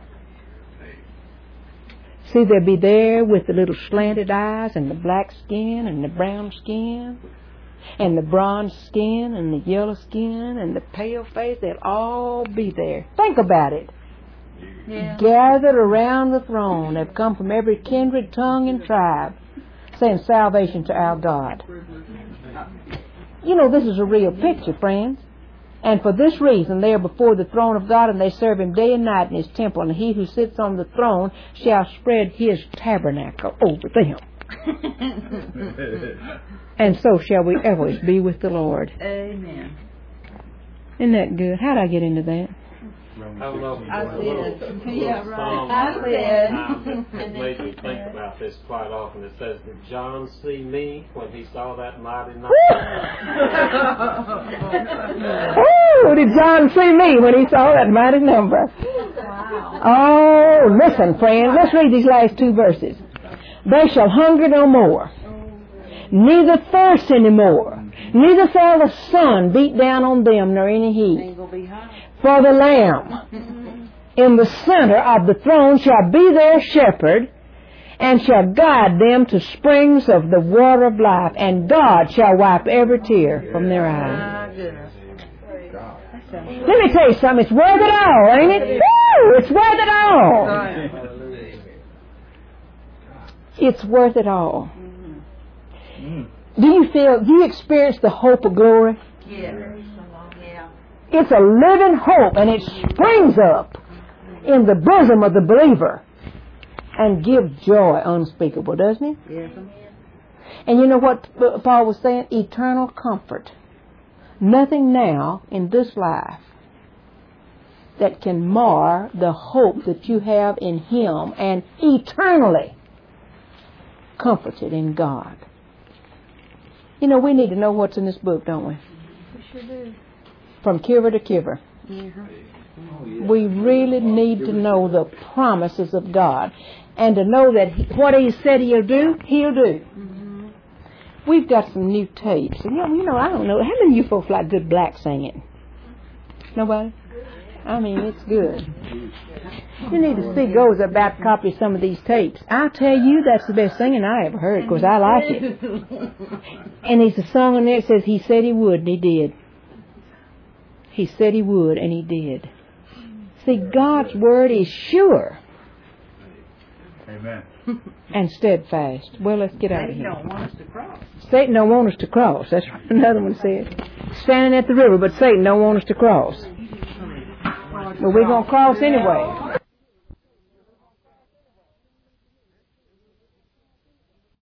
[SPEAKER 1] See, they'll be there with the little slanted eyes and the black skin and the brown skin and the bronze skin and the yellow skin and the pale face. They'll all be there. Think about it. Yeah. Gathered around the throne. They've come from every kindred, tongue, and tribe, saying salvation to our God. You know, this is a real picture, friends. And for this reason, they are before the throne of God, and they serve Him day and night in His temple. And He who sits on the throne shall spread His tabernacle over them. And so shall we always be with the Lord.
[SPEAKER 2] Amen.
[SPEAKER 1] Isn't that good? How did I get into that?
[SPEAKER 3] I don't know.
[SPEAKER 2] I said, yeah, right.
[SPEAKER 3] I
[SPEAKER 2] said.
[SPEAKER 3] It made me think about this quite often. It says, did John see me when he saw that mighty number?
[SPEAKER 1] Oh, did John see me when he saw that mighty number?
[SPEAKER 2] Wow.
[SPEAKER 1] Oh, listen, friends. Let's read these last two verses. They shall hunger no more, neither thirst any more, neither shall the sun beat down on them nor any heat. For the Lamb in the center of the throne shall be their shepherd, and shall guide them to springs of the water of life, and God shall wipe every tear from their eyes. Let me tell you something, it's worth it all, ain't it? Woo! It's worth it all. It's worth it all. Do you experience the hope of glory?
[SPEAKER 2] Yeah.
[SPEAKER 1] It's a living hope, and it springs up in the bosom of the believer and gives joy unspeakable, doesn't it?
[SPEAKER 2] Yes.
[SPEAKER 1] And you know what Paul was saying? Eternal comfort. Nothing now in this life that can mar the hope that you have in Him and eternally comforted in God. You know, we need to know what's in this book, don't we?
[SPEAKER 2] We sure do.
[SPEAKER 1] From cover to cover. We really need to know the promises of God, and to know that what He said He'll do, He'll do. Mm-hmm. We've got some new tapes. And you know, I don't know. How many of you folks like good black singing? Nobody? I mean, it's good. You need to see goes about to copy some of these tapes. I'll tell you, that's the best singing I ever heard, because I like it. And there's a song in there that says, He said He would, and He did. He said He would, and He did. See, God's Word is sure.
[SPEAKER 4] Amen.
[SPEAKER 1] And steadfast. Well, let's get out of here.
[SPEAKER 2] Satan don't want us to cross.
[SPEAKER 1] Satan don't want us to cross. That's what another one said. Standing at the river, but Satan don't want us to cross. But we're going to cross anyway.